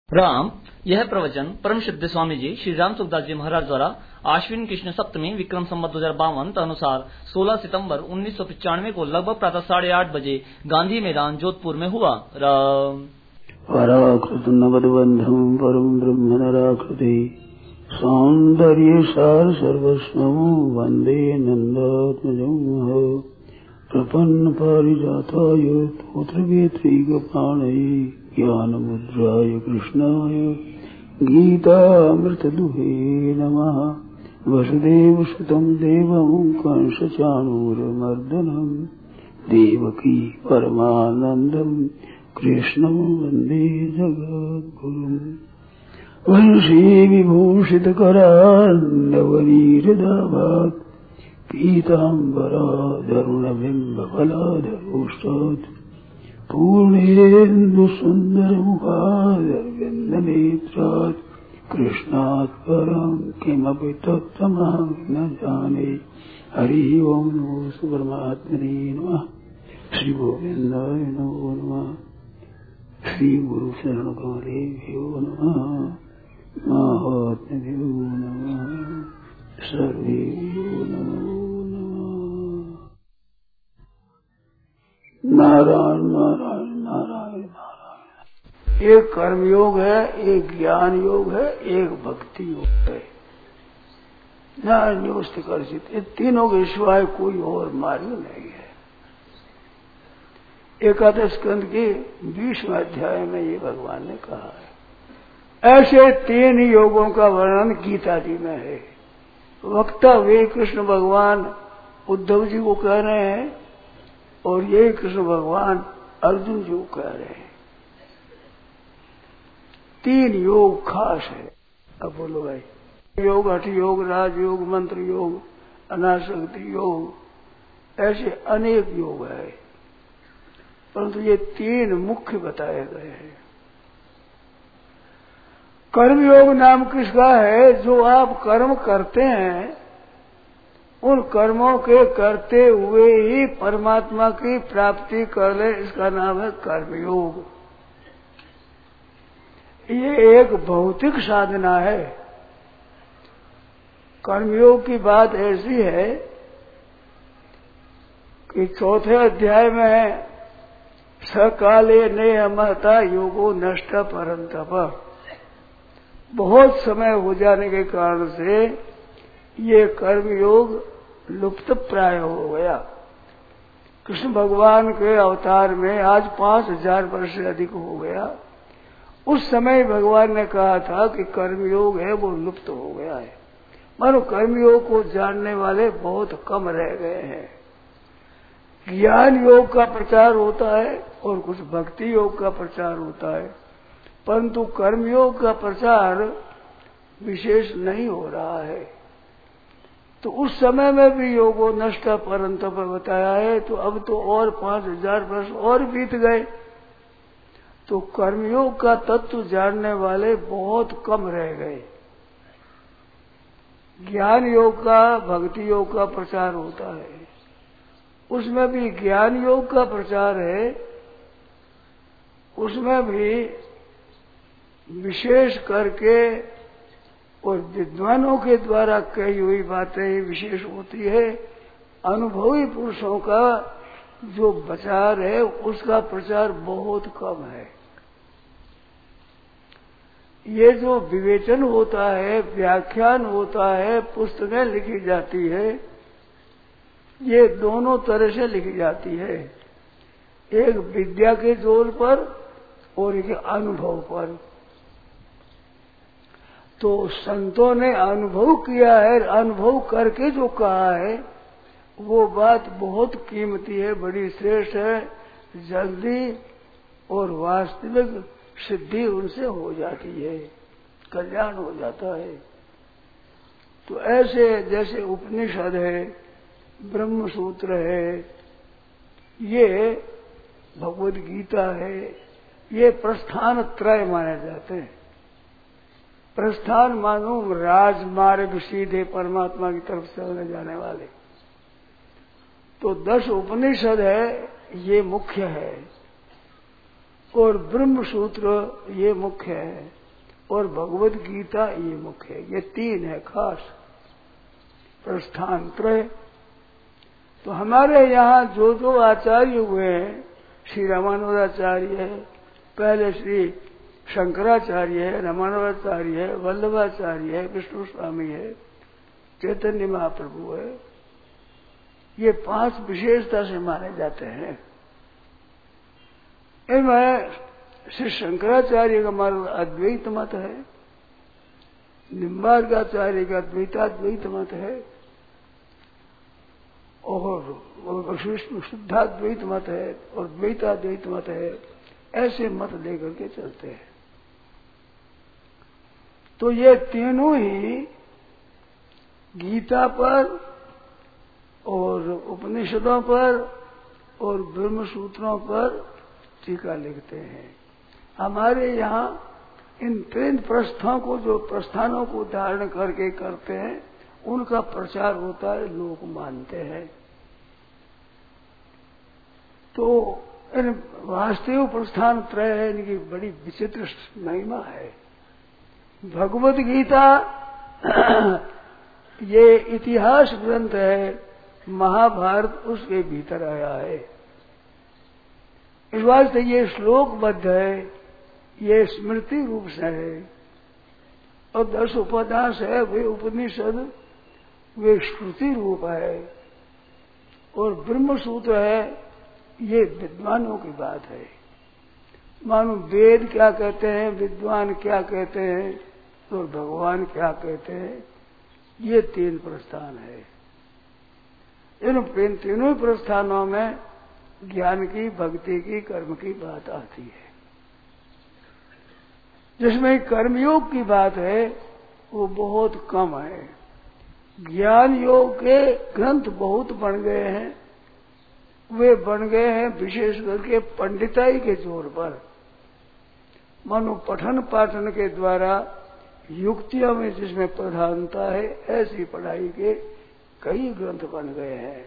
राम। यह प्रवचन परम सिद्ध स्वामी जी श्री राम सुखदास जी महाराज द्वारा आश्विन कृष्ण सप्तमी विक्रम संवत 2052 अनुसार 16 सितंबर 1995 को लगभग प्रातः 8:30 बजे गांधी मैदान जोधपुर में हुआ। राम। पराकृत नवद्बंधम परम ब्रह्म नराकृति सौंदर्य सार सर्वस्वम वंदे नंदात्मजं प्रपन्न पारिजाताय पुत्रवेत्रीगपाणये ज्ञानमुद्राय कृष्णाय गीतामृतदुहे नमः। वसुदेवसुतं देवं कंसचाणूरमर्दनं देवकी परमानन्दं कृष्णं वन्दे जगद्गुरुम्। वंशी विभूषितकरान्नवनीरदाभात् पीताम्बराधरुणबिम्बफलाधरोष्टात् पूर्णेन्दुसुन्दरमुखादरविन्दनेत्रात् कृष्णात् परं किमपि तत्त्वमहं न जाने। हरि ओं नमो परमात्मने नमः। श्री गोविन्दाय नमो नमः। श्री गुरु शरण कमलेभ्यो नमः। महात्म्यो नमः। सर्वेभ्यो नमो नारायण नारायण नारायण नारायण। एक कर्म योग है, एक ज्ञान योग है, एक भक्ति योग है। नान्योस्तिकर्षित, ये तीनों के सिवाय कोई और मार्ग नहीं है। एकादश स्कंद के 20वें अध्याय में ये भगवान ने कहा है। ऐसे तीन योगों का वर्णन गीता जी में है। वक्ता वे कृष्ण भगवान उद्धव जी को कह रहे हैं और ये कृष्ण भगवान अर्जुन जी को कह रहे हैं। तीन योग खास है। अब बोलो भाई, योग हठ योग, राजयोग, मंत्र योग, अनासक्ति योग, ऐसे अनेक योग है, परंतु ये तीन मुख्य बताए गए हैं। कर्मयोग नाम किसका है? जो आप कर्म करते हैं उन कर्मों के करते हुए ही परमात्मा की प्राप्ति कर ले, इसका नाम है कर्मयोग। ये एक भौतिक साधना है। कर्मयोग की बात ऐसी है कि 4थे अध्याय में है सकाले ने महता योगो नष्ट परंतप। बहुत समय हो जाने के कारण से ये कर्मयोग लुप्त प्राय हो गया। कृष्ण भगवान के अवतार में आज 5000 वर्ष से अधिक हो गया। उस समय भगवान ने कहा था कि कर्मयोग है वो लुप्त हो गया है। मानो कर्मयोग को जानने वाले बहुत कम रह गए हैं। ज्ञान योग का प्रचार होता है और कुछ भक्ति योग का प्रचार होता है, परंतु कर्मयोग का प्रचार विशेष नहीं हो रहा है। तो उस समय में भी योगो नष्ट परंतप बताया है, तो अब तो और 5000 वर्ष और बीत गए, तो कर्मयोग का तत्व जानने वाले बहुत कम रह गए। ज्ञान योग का, भक्ति योग का प्रचार होता है, उसमें भी ज्ञान योग का प्रचार है, उसमें भी विशेष करके और विद्वानों के द्वारा कही हुई बातें विशेष होती है। अनुभवी पुरुषों का जो विचार है उसका प्रचार बहुत कम है। ये जो विवेचन होता है, व्याख्यान होता है, पुस्तकें लिखी जाती है, ये दोनों तरह से लिखी जाती है। एक विद्या के जोर पर और एक अनुभव पर। तो संतों ने अनुभव किया है, अनुभव करके जो कहा है वो बात बहुत कीमती है, बड़ी श्रेष्ठ है। जल्दी और वास्तविक सिद्धि उनसे हो जाती है, कल्याण हो जाता है। तो ऐसे जैसे उपनिषद है, ब्रह्म सूत्र है, ये भगवद गीता है, ये प्रस्थान त्रय माने जाते हैं। प्रस्थान मानो राजमार्ग सीधे परमात्मा की तरफ चलने जाने वाले। तो 10 उपनिषद है, ये मुख्य है। और ब्रह्म सूत्र ये मुख्य है और भगवत गीता ये मुख्य है। ये तीन है खास प्रस्थान त्रय। तो हमारे यहाँ जो जो आचार्य हुए हैं, श्री रामानुजाचार्य है, पहले श्री शंकराचार्य है, रामानुजाचार्य है, वल्लभाचार्य है, विष्णु स्वामी है, चैतन्य महाप्रभु है, ये पांच विशेषता से माने जाते हैं। इनमें श्री शंकराचार्य का मार्ग अद्वैत मत है, निम्बार्काचार्य का द्वैताद्वैत मत है और विष्णु शुद्धाद्वैत मत है और द्वैताद्वैत मत है। ऐसे मत लेकर के चलते हैं। तो ये तीनों ही गीता पर और उपनिषदों पर और ब्रह्म सूत्रों पर टीका लिखते हैं। हमारे यहाँ इन तीन प्रस्थों को, जो प्रस्थानों को धारण करके करते हैं, उनका प्रचार होता है, लोग मानते हैं। तो इन वास्तविक प्रस्थान त्रय है, इनकी बड़ी विचित्र महिमा है। भगवत गीता ये इतिहास ग्रंथ है, महाभारत उसके भीतर आया है। इस वास्ते ये श्लोकबद्ध है, ये स्मृति रूप से है और 10 उपन्यास है, वे उपनिषद वे श्रुति रूप है और ब्रह्म सूत्र है, ये विद्वानों की बात है। मानो वेद क्या कहते हैं, विद्वान क्या कहते हैं और भगवान क्या कहते हैं, ये तीन प्रस्थान है। इन तीनों प्रस्थानों में ज्ञान की, भक्ति की, कर्म की बात आती है। जिसमें कर्मयोग की बात है वो बहुत कम है। ज्ञान योग के ग्रंथ बहुत बन गए हैं, वे बन गए हैं विशेष करके पंडिताई के जोर पर। मानो पठन पाठन के द्वारा युक्तियों में जिसमें प्रधानता है, ऐसी पढ़ाई के कई ग्रंथ बन गए हैं,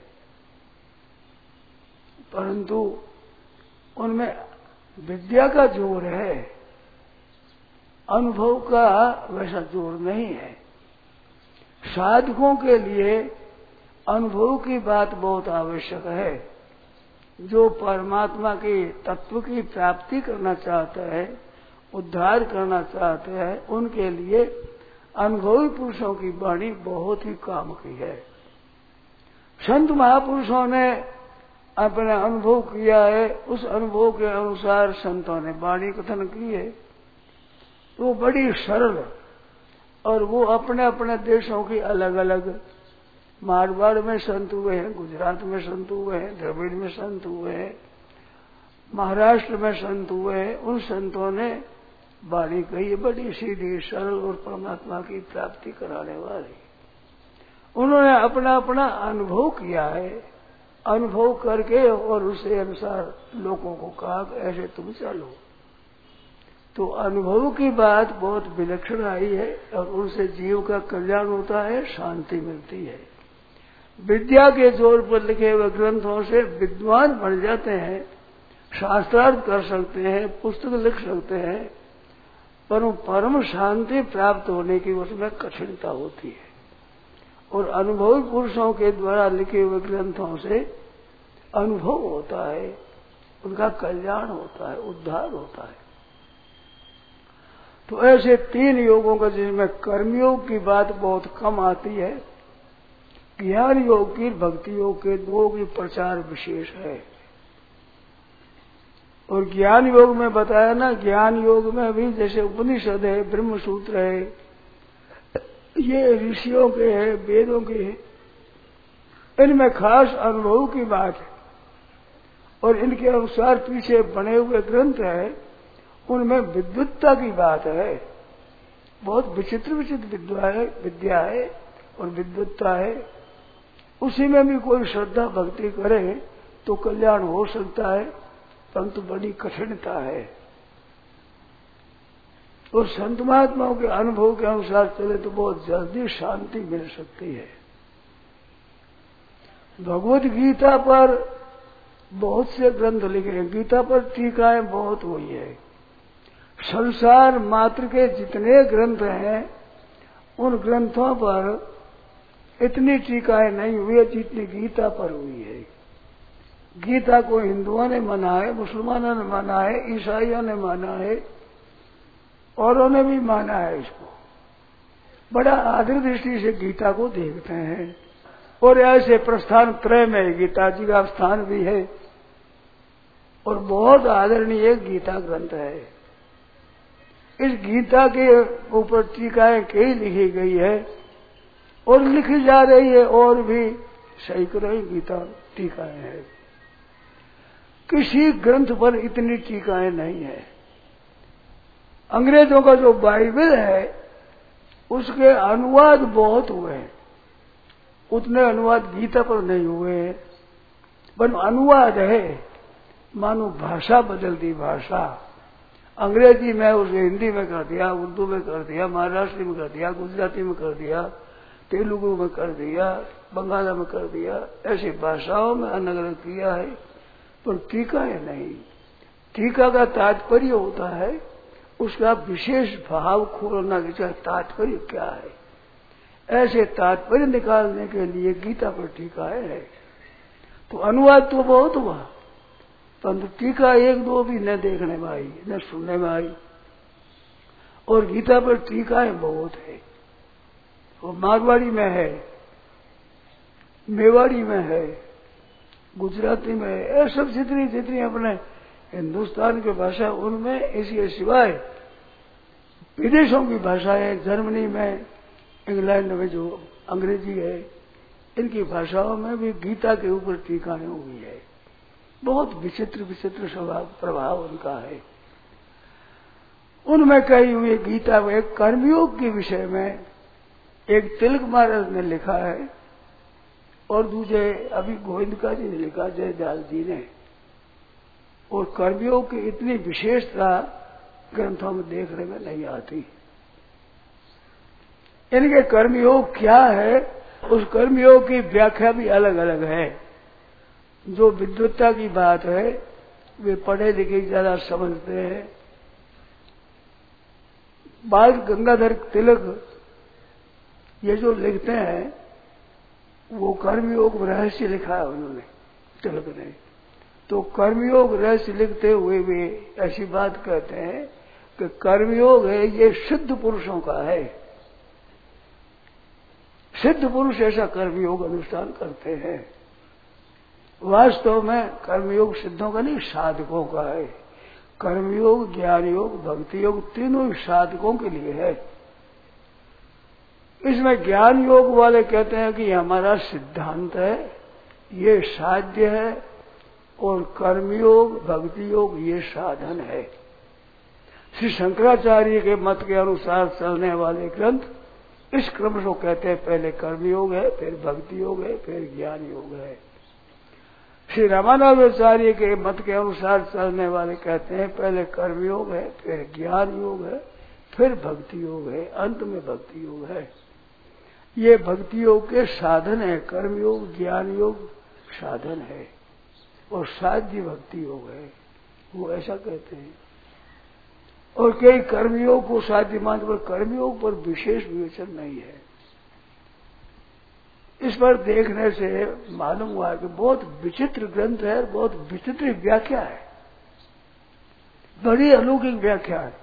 परंतु उनमें विद्या का जोर है, अनुभव का वैसा जोर नहीं है। साधकों के लिए अनुभव की बात बहुत आवश्यक है। जो परमात्मा के तत्व की प्राप्ति करना चाहता है, उद्धार करना चाहते हैं, उनके लिए अनुभवी पुरुषों की वाणी बहुत ही काम की है। संत महापुरुषों ने अपना अनुभव किया है, उस अनुभव के अनुसार संतों ने वाणी कथन की है। वो बड़ी सरल और वो अपने अपने देशों की अलग अलग, मारवाड़ में संत हुए हैं, गुजरात में संत हुए हैं, द्रविड़ में संत हुए हैं, महाराष्ट्र में संत हुए हैं, उन संतों ने वाणी कही बड़ी सीधी सरल और परमात्मा की प्राप्ति कराने वाली। उन्होंने अपना अपना अनुभव किया है, अनुभव करके और उसके अनुसार लोगों को कहा कि ऐसे तुम चलो। तो अनुभव की बात बहुत विलक्षण आई है और उनसे जीव का कल्याण होता है, शांति मिलती है। विद्या के जोर पर लिखे हुए ग्रंथों से विद्वान बन जाते हैं, शास्त्रार्थ कर सकते हैं, पुस्तक लिख सकते हैं, पर परम शांति प्राप्त होने की उसमें कठिनता होती है। और अनुभवी पुरुषों के द्वारा लिखे हुए ग्रंथों से अनुभव होता है, उनका कल्याण होता है, उद्धार होता है। तो ऐसे तीन योगों का, जिसमें कर्मयोग की बात बहुत कम आती है, ज्ञान योग की, भक्ति योग के दो की प्रचार विशेष है। और ज्ञान योग में बताया ना, ज्ञान योग में भी जैसे उपनिषद है, ब्रह्म सूत्र है, ये ऋषियों के हैं, वेदों के हैं, इनमें खास अनुभव की बात है। और इनके अनुसार पीछे बने हुए ग्रंथ है, उनमें विद्वत्ता की बात है। बहुत विचित्र विचित्र विद्या है और विद्वत्ता है। उसी में भी कोई श्रद्धा भक्ति करे तो कल्याण हो सकता है, परंतु बड़ी कठिनता है। और संत महात्माओं के अनुभव के अनुसार चले तो बहुत जल्दी शांति मिल सकती है। भगवत गीता पर बहुत से ग्रंथ लिखे हैं, गीता पर टीकाएं बहुत हुई है। संसार मात्र के जितने ग्रंथ हैं उन ग्रंथों पर इतनी टीकाएं नहीं हुई है जितनी गीता पर हुई है। गीता को हिंदुओं ने माना है, मुसलमानों ने माना है, ईसाइयों ने माना है, औरों ने भी माना है। इसको बड़ा आदर दृष्टि से गीता को देखते हैं। और ऐसे प्रस्थान त्रय में गीता जी का स्थान भी है और बहुत आदरणीय गीता ग्रंथ है। इस गीता के ऊपर टीकाएं कई लिखी गई है और लिखी जा रही है, और भी सैकड़ों गीता टीकाएं हैं। किसी ग्रंथ पर इतनी टीकाएं नहीं है। अंग्रेजों का जो बाइबल है उसके अनुवाद बहुत हुए हैं, उतने अनुवाद गीता पर नहीं हुए हैं, पर अनुवाद है। मानो भाषा बदल दी, भाषा अंग्रेजी में उसे हिंदी में कर दिया, उर्दू में कर दिया, महाराष्ट्री में कर दिया, गुजराती में कर दिया, तेलुगु में कर दिया, बंगाला में कर दिया, ऐसी भाषाओं में अलग अलग किया है, पर टीका है नहीं। टीका का तात्पर्य होता है उसका विशेष भाव खोलना कि तात्पर्य क्या है। ऐसे तात्पर्य निकालने के लिए गीता पर टीका है। तो अनुवाद तो बहुत हुआ, परंतु टीका एक दो भी न देखने में आई, न सुनने में आई। और गीता पर टीकाएं बहुत है। वो मारवाड़ी में है, मेवाड़ी में है, गुजराती में है, ये सब जितनी अपने हिंदुस्तान की भाषा उनमें ऐसी सिवाय विदेशों की भाषा है। जर्मनी में, इंग्लैंड में जो अंग्रेजी है, इनकी भाषाओं में भी गीता के ऊपर टीकाएं हुई है। बहुत विचित्र विचित्र स्वभाव प्रभाव उनका है। उनमें कही हुई गीता में कर्मयोग के विषय में एक तिलक महाराज ने लिखा है और दूसरे अभी गोविंदका जी ने लिखा, जयदयाल जी ने। और कर्मयोग की इतनी विशेषता ग्रंथों में देखने में नहीं आती। इनके कर्मयोग क्या है, उस कर्मयोग की व्याख्या भी अलग अलग है। जो विद्वत्ता की बात है वे पढ़े लिखे ज्यादा समझते हैं। बाल गंगाधर तिलक ये जो लिखते हैं वो कर्मयोग रहस्य लिखा है उन्होंने, तिलक ने। तो कर्मयोग रहस्य लिखते हुए वे ऐसी बात कहते हैं कि कर्मयोग है ये सिद्ध पुरुषों का है। सिद्ध पुरुष ऐसा कर्मयोग अनुष्ठान करते हैं। वास्तव में कर्मयोग सिद्धों का नहीं, साधकों का है। कर्मयोग, ज्ञान योग, भक्ति योग तीनों ही साधकों के लिए है। इसमें ज्ञान योग वाले कहते हैं कि हमारा सिद्धांत है, ये साध्य है, और कर्मयोग, भक्ति योग ये साधन है। श्री शंकराचार्य के मत के अनुसार चलने वाले ग्रंथ इस क्रम को कहते हैं, पहले कर्मयोग है, फिर भक्ति योग है, फिर ज्ञान योग है। श्री रामानुजाचार्य के मत के अनुसार चलने वाले कहते हैं पहले कर्मयोग है, फिर ज्ञान योग है, फिर भक्ति योग है, अंत में भक्ति योग है। ये भक्ति योग के साधन है। कर्मयोग, ज्ञान योग साधन है और साध्य भक्ति योग है, वो ऐसा कहते हैं। और कई कर्मयोग को साध्य मानते, पर कर्मयोग पर विशेष विवेचन नहीं है। इस पर देखने से मालूम हुआ कि बहुत विचित्र ग्रंथ है, बहुत विचित्र व्याख्या है, बड़ी अलौकिक व्याख्या है,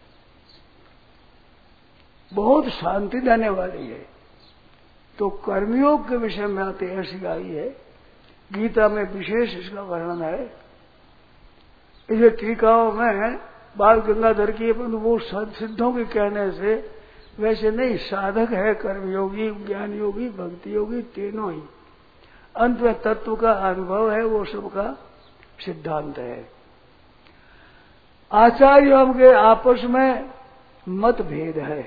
बहुत शांति देने वाली है। तो कर्मयोग के विषय में आते ऐसी आई है, गीता में विशेष इसका वर्णन है। इसे टीकाओं में बाल गंगाधर की वो सिद्धों के कहने से वैसे नहीं, साधक है कर्मयोगी, ज्ञान योगी, भक्ति योगी तीनों ही। अंत में तत्व का अनुभव है, वो सबका सिद्धांत है। आचार्यों के आपस में मतभेद है।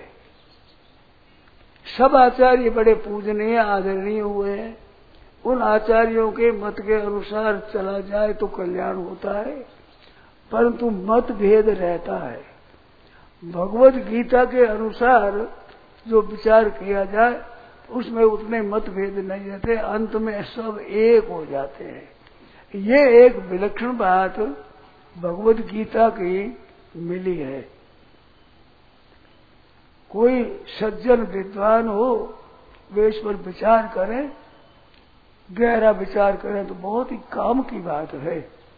सब आचार्य बड़े पूजनीय आदरणीय हुए हैं। उन आचार्यों के मत के अनुसार चला जाए तो कल्याण होता है, परंतु मतभेद रहता है। भगवत गीता के अनुसार जो विचार किया जाए उसमें उतने मतभेद नहीं रहते, अंत में सब एक हो जाते हैं। ये एक विलक्षण बात भगवत गीता की मिली है। कोई सज्जन विद्वान हो वे इस पर विचार करें, गहरा विचार करें तो बहुत ही काम की बात है।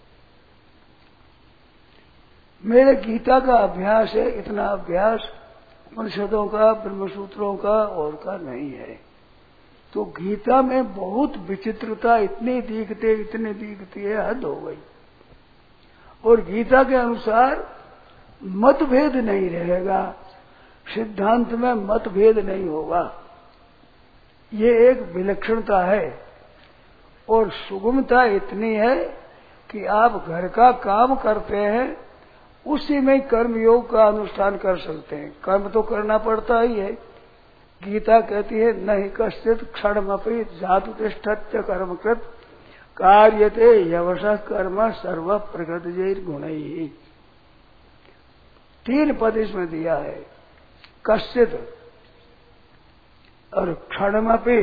मेरे गीता का अभ्यास है, इतना अभ्यास उपनिषदों का, ब्रह्मसूत्रों का और का नहीं है। तो गीता में बहुत विचित्रता इतनी दिखती है, हद हो गई। और गीता के अनुसार मतभेद नहीं रहेगा, सिद्धांत में मतभेद नहीं होगा। ये एक विलक्षणता है और सुगमता इतनी है कि आप घर का काम करते हैं उसी में कर्म योग का अनुष्ठान कर सकते हैं। कर्म तो करना पड़ता ही है। गीता कहती है नहीं कश्चित क्षणमपि जातु तिष्ठत्य कर्मकृत कार्यते यवशः कर्म सर्व प्रकृतिजैर गुणैः। 3 पद इसमें दिया है, कश्चित और क्षणमपि,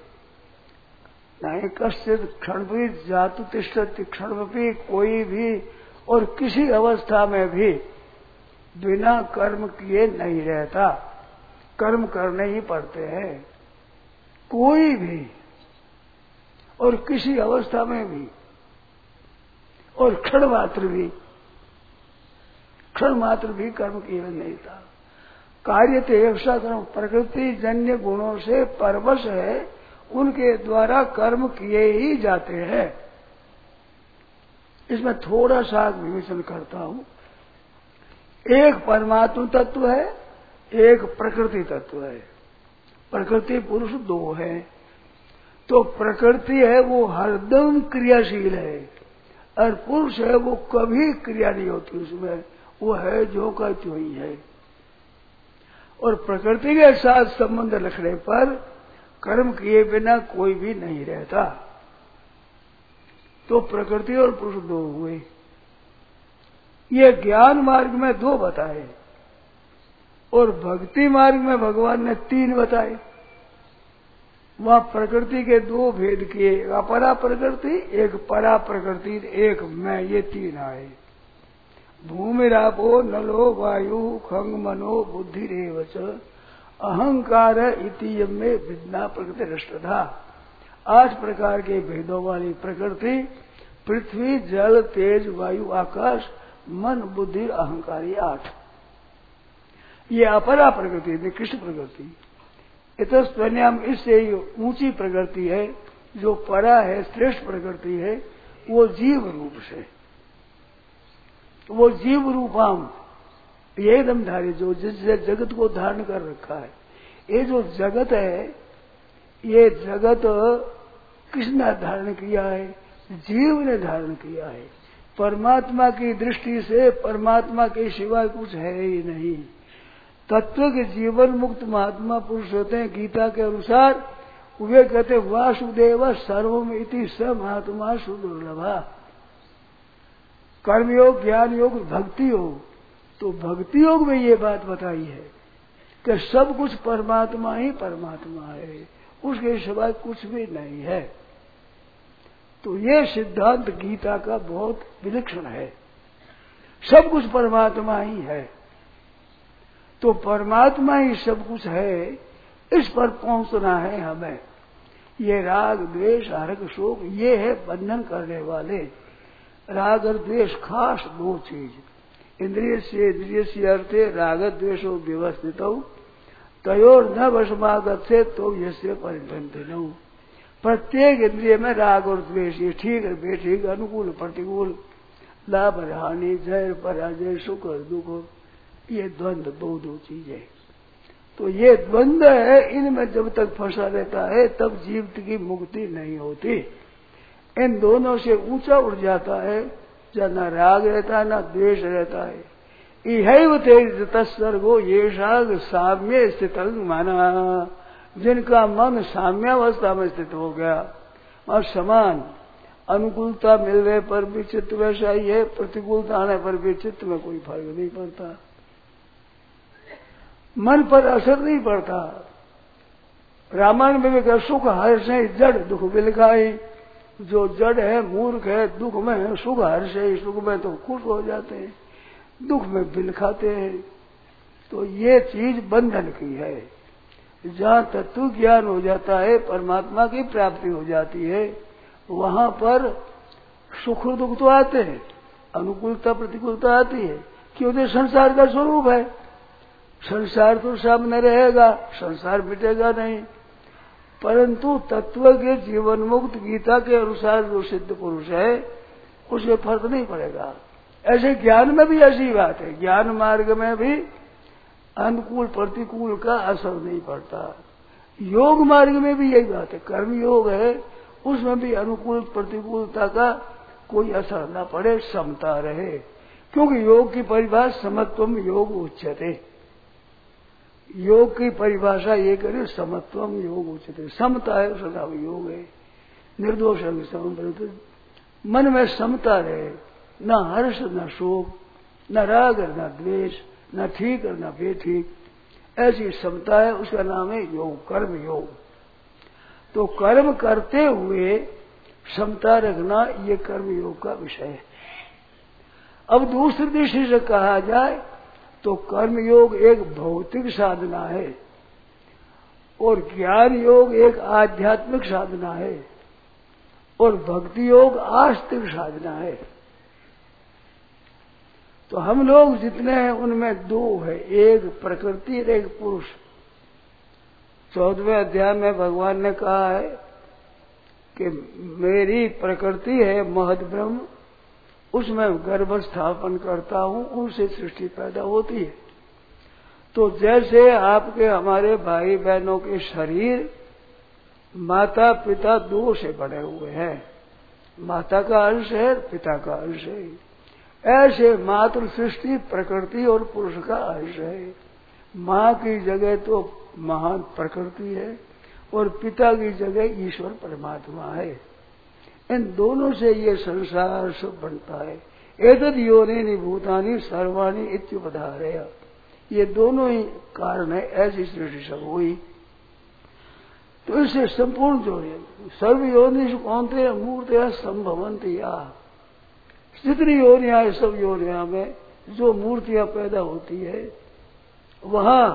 नहीं कश्चित क्षणमपि जातु तिष्ठत्य, क्षणमपि कोई भी और किसी अवस्था में भी बिना कर्म किए नहीं रहता, कर्म करने ही पड़ते हैं। कोई भी और किसी अवस्था में भी और क्षण मात्र भी कर्म किए नहीं था। कार्य तो ऐसा कर्म प्रकृति जन्य गुणों से परवश है, उनके द्वारा कर्म किए ही जाते हैं। इसमें थोड़ा सा विवेचन करता हूं। एक परमात्म तत्व है, एक प्रकृति तत्व है। प्रकृति पुरुष 2 है। तो प्रकृति है वो हरदम क्रियाशील है और पुरुष है वो कभी क्रिया नहीं होती उसमें, वो है जो का जो ही है। और प्रकृति के साथ संबंध रखने पर कर्म किए बिना कोई भी नहीं रहता। तो प्रकृति और पुरुष 2 हुए। ये ज्ञान मार्ग में 2 बताए और भक्ति मार्ग में भगवान ने 3 बताए। वहां प्रकृति के 2 भेद किए, अपरा प्रकृति, एक परा प्रकृति, एक मैं, ये 3 आए। भूमिरापो नलो वायु खंग मनो बुद्धिरेवच अहंकार इति यमे विद्ना प्रकृति रष्टधा। 8 प्रकार के भेदों वाली प्रकृति, पृथ्वी जल तेज वायु आकाश मन बुद्धि अहंकारी 8। ये अपरा प्रकृति, निकृष्ट प्रकृति। इतस्त्वन्याम, इससे ऊंची प्रकृति है, जो परा है, श्रेष्ठ प्रकृति है, वो जीव रूप से, वो जीव रूपाम, ये एकदम धारी जो जिससे जगत को धारण कर रखा है। ये जो जगत है, ये जगत किसने धारण किया है? जीव ने धारण किया है। परमात्मा की दृष्टि से परमात्मा के सिवाय कुछ है ही नहीं। तत्व के जीवन मुक्त महात्मा पुरुष होते हैं गीता के अनुसार, वे कहते वासुदेव सर्वम इति स महात्मा सुदुर्लभा। कर्मयोग, ज्ञान योग, भक्ति योग। तो भक्ति योग में ये बात बताई है कि सब कुछ परमात्मा ही परमात्मा है, उसके सिवाय कुछ भी नहीं है। तो ये सिद्धांत गीता का बहुत विलक्षण है। सब कुछ परमात्मा ही है। तो परमात्मा ही सब कुछ है, इस पर पहुंचना है हमें। ये राग द्वेष हर्ष शोक, ये है बंधन करने वाले। राग और द्वेष खास 2 चीज। इंद्रिय से अर्थे राग द्वेषो व्यवस्थित तयोर न वशमागत से तो यस्य परिबंधन। प्रत्येक इंद्रिय में राग और द्वेष, ये ठीक है बेठीक, अनुकूल प्रतिकूल, लाभ हानि, जय पराजय, सुख और दुख, ये द्वंद्व 2 चीजें। तो ये द्वंद्व है, इनमें जब तक फंसा रहता है तब जीव की मुक्ति नहीं होती। इन दोनों से ऊंचा उठ जाता है, जब न राग रहता है न द्वेष रहता है। इहैव तेज तत्सर्गो ये साग साम्य स्थित माना। जिनका मन साम्यावस्था में स्थित हो गया और समान अनुकूलता मिलने पर भी चित्त वैसा ही है, प्रतिकूलता आने पर भी चित्त में कोई फर्क नहीं पड़ता, मन पर असर नहीं पड़ता। रामायण में भी सुख हर्ष जड़ दुख बिलखाई, जो जड़ है, मूर्ख है, दुख में है, सुख हर्ष है, सुख में तो खुश हो जाते हैं, दुख में बिल खाते हैं। तो ये चीज बंधन की है। जहाँ तत्व ज्ञान हो जाता है, परमात्मा की प्राप्ति हो जाती है, वहां पर सुख और दुख तो आते हैं, अनुकूलता प्रतिकूलता आती है, क्योंकि संसार का स्वरूप है। संसार तो सामने रहेगा, संसार मिटेगा नहीं, परंतु तत्व के जीवन मुक्त गीता के अनुसार जो सिद्ध पुरुष है उसे फर्क नहीं पड़ेगा। ऐसे ज्ञान में भी ऐसी बात है, ज्ञान मार्ग में भी अनुकूल प्रतिकूल का असर नहीं पड़ता। योग मार्ग में भी यही बात है, कर्म योग है, उसमें भी अनुकूल प्रतिकूलता का कोई असर न पड़े, समता रहे। क्योंकि योग की परिभाषा समत्वम योग उच्यते, योग की परिभाषा ये करे समत्वम योग उच्यते, समता है उसका योग है। निर्दोष मन में समता रहे, न हर्ष न शोक, न राग न द्वेष, न ठीक और न बेठीक, ऐसी समता है, उसका नाम है योग, कर्म योग। तो कर्म करते हुए समता रखना ये कर्म योग का विषय है। अब दूसरी दृष्टि से कहा जाए तो कर्म योग एक भौतिक साधना है और ज्ञान योग एक आध्यात्मिक साधना है और भक्ति योग आस्तिक साधना है। तो हम लोग जितने हैं उनमें दो है, एक प्रकृति और एक पुरुष। 14वें अध्याय में भगवान ने कहा है कि मेरी प्रकृति है महद ब्रह्म, उसमें गर्भ स्थापन करता हूं, उनसे सृष्टि पैदा होती है। तो जैसे आपके हमारे भाई बहनों के शरीर माता पिता दो से बने हुए हैं, माता का अंश है, पिता का अंश है, ऐसे मातृ सृष्टि प्रकृति और पुरुष का अंश है। माँ की जगह तो महान प्रकृति है और पिता की जगह ईश्वर परमात्मा है। इन दोनों से ये संसार सब बनता है। एतद् योनिनि भूतानि सर्वाणि इत्युपधारय, ये दोनों ही कारण है, ऐसी सृष्टि सब हुई। तो इससे संपूर्ण जो है सर्व योनिषु कौन्तेय मूर्तयः संभवन्ति या, जितनी योनियां है सब योनियां में जो मूर्तियां पैदा होती है, वहां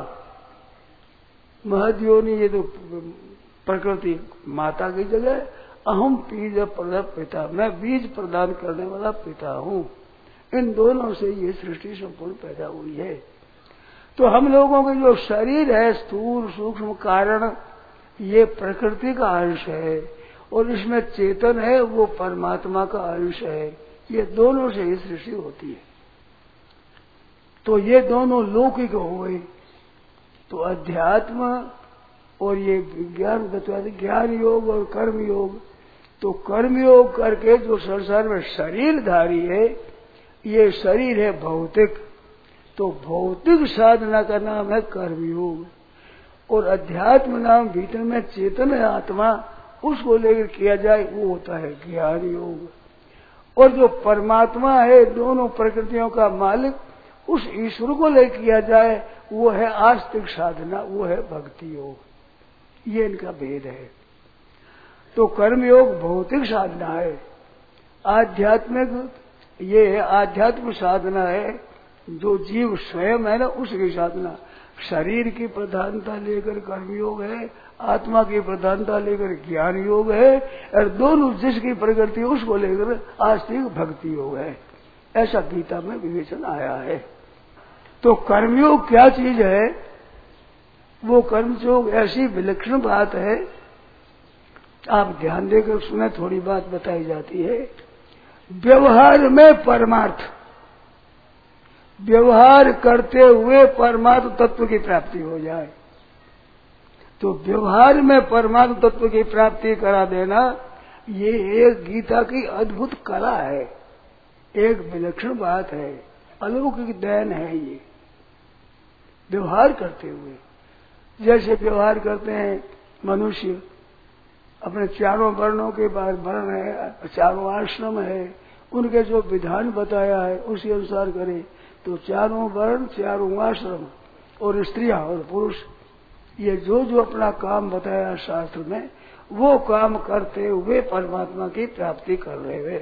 महद योनि ये तो प्रकृति माता की जगह, अहम बीज प्रद पिता, मैं बीज प्रदान करने वाला पिता हूं। इन दोनों से ये सृष्टि संपूर्ण पैदा हुई है। तो हम लोगों के जो शरीर है स्थूल सूक्ष्म कारण, ये प्रकृति का अंश है और इसमें चेतन है वो परमात्मा का अंश है। ये दोनों से ही सृष्टि होती है। तो ये दोनों लौकिक हो गए। तो अध्यात्म और ये विज्ञान बतवाते ज्ञान योग और कर्म योग। तो कर्म योग करके जो संसार में शरीरधारी है, ये शरीर है भौतिक, तो भौतिक साधना का नाम है कर्म योग। और अध्यात्म नाम भीतर में चेतन है आत्मा, उसको लेकर किया जाए वो होता है ज्ञान योग। और जो परमात्मा है दोनों प्रकृतियों का मालिक, उस ईश्वर को लेकर किया जाए वो है आस्तिक साधना, वो है भक्ति योग। ये इनका भेद है। तो कर्म योग भौतिक साधना है, आध्यात्मिक ये है आध्यात्मिक साधना है, जो जीव स्वयं है ना उसकी साधना। शरीर की प्रधानता लेकर कर्म योग है, आत्मा की प्रधानता लेकर ज्ञान योग है, और दोनों जिसकी प्रकृति उसको लेकर आस्तिक भक्ति योग है। ऐसा गीता में विवेचन आया है। तो कर्मयोग क्या चीज है? वो कर्मयोग ऐसी विलक्षण बात है, आप ध्यान देकर सुने, थोड़ी बात बताई जाती है। व्यवहार में परमार्थ, व्यवहार करते हुए परमात्म तत्व की प्राप्ति हो जाए, तो व्यवहार में परमात्म तत्व की प्राप्ति करा देना ये एक गीता की अद्भुत कला है, एक विलक्षण बात है, अलौकिक देन है। ये व्यवहार करते हुए, जैसे व्यवहार करते हैं मनुष्य अपने चारों वर्णों के बाद वर्ण है, चारों आश्रम है, उनके जो विधान बताया है उसी अनुसार करें, तो चारों वर्ण चारों आश्रम और स्त्रियां और पुरुष ये जो जो अपना काम बताया शास्त्र में, वो काम करते हुए परमात्मा की प्राप्ति कर रहे हुए।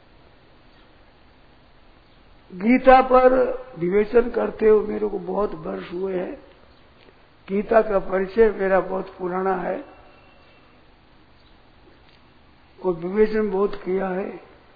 गीता पर विवेचन करते हुए मेरे को बहुत वर्ष हुए हैं। गीता का परिचय मेरा बहुत पुराना है और विवेचन बहुत किया है,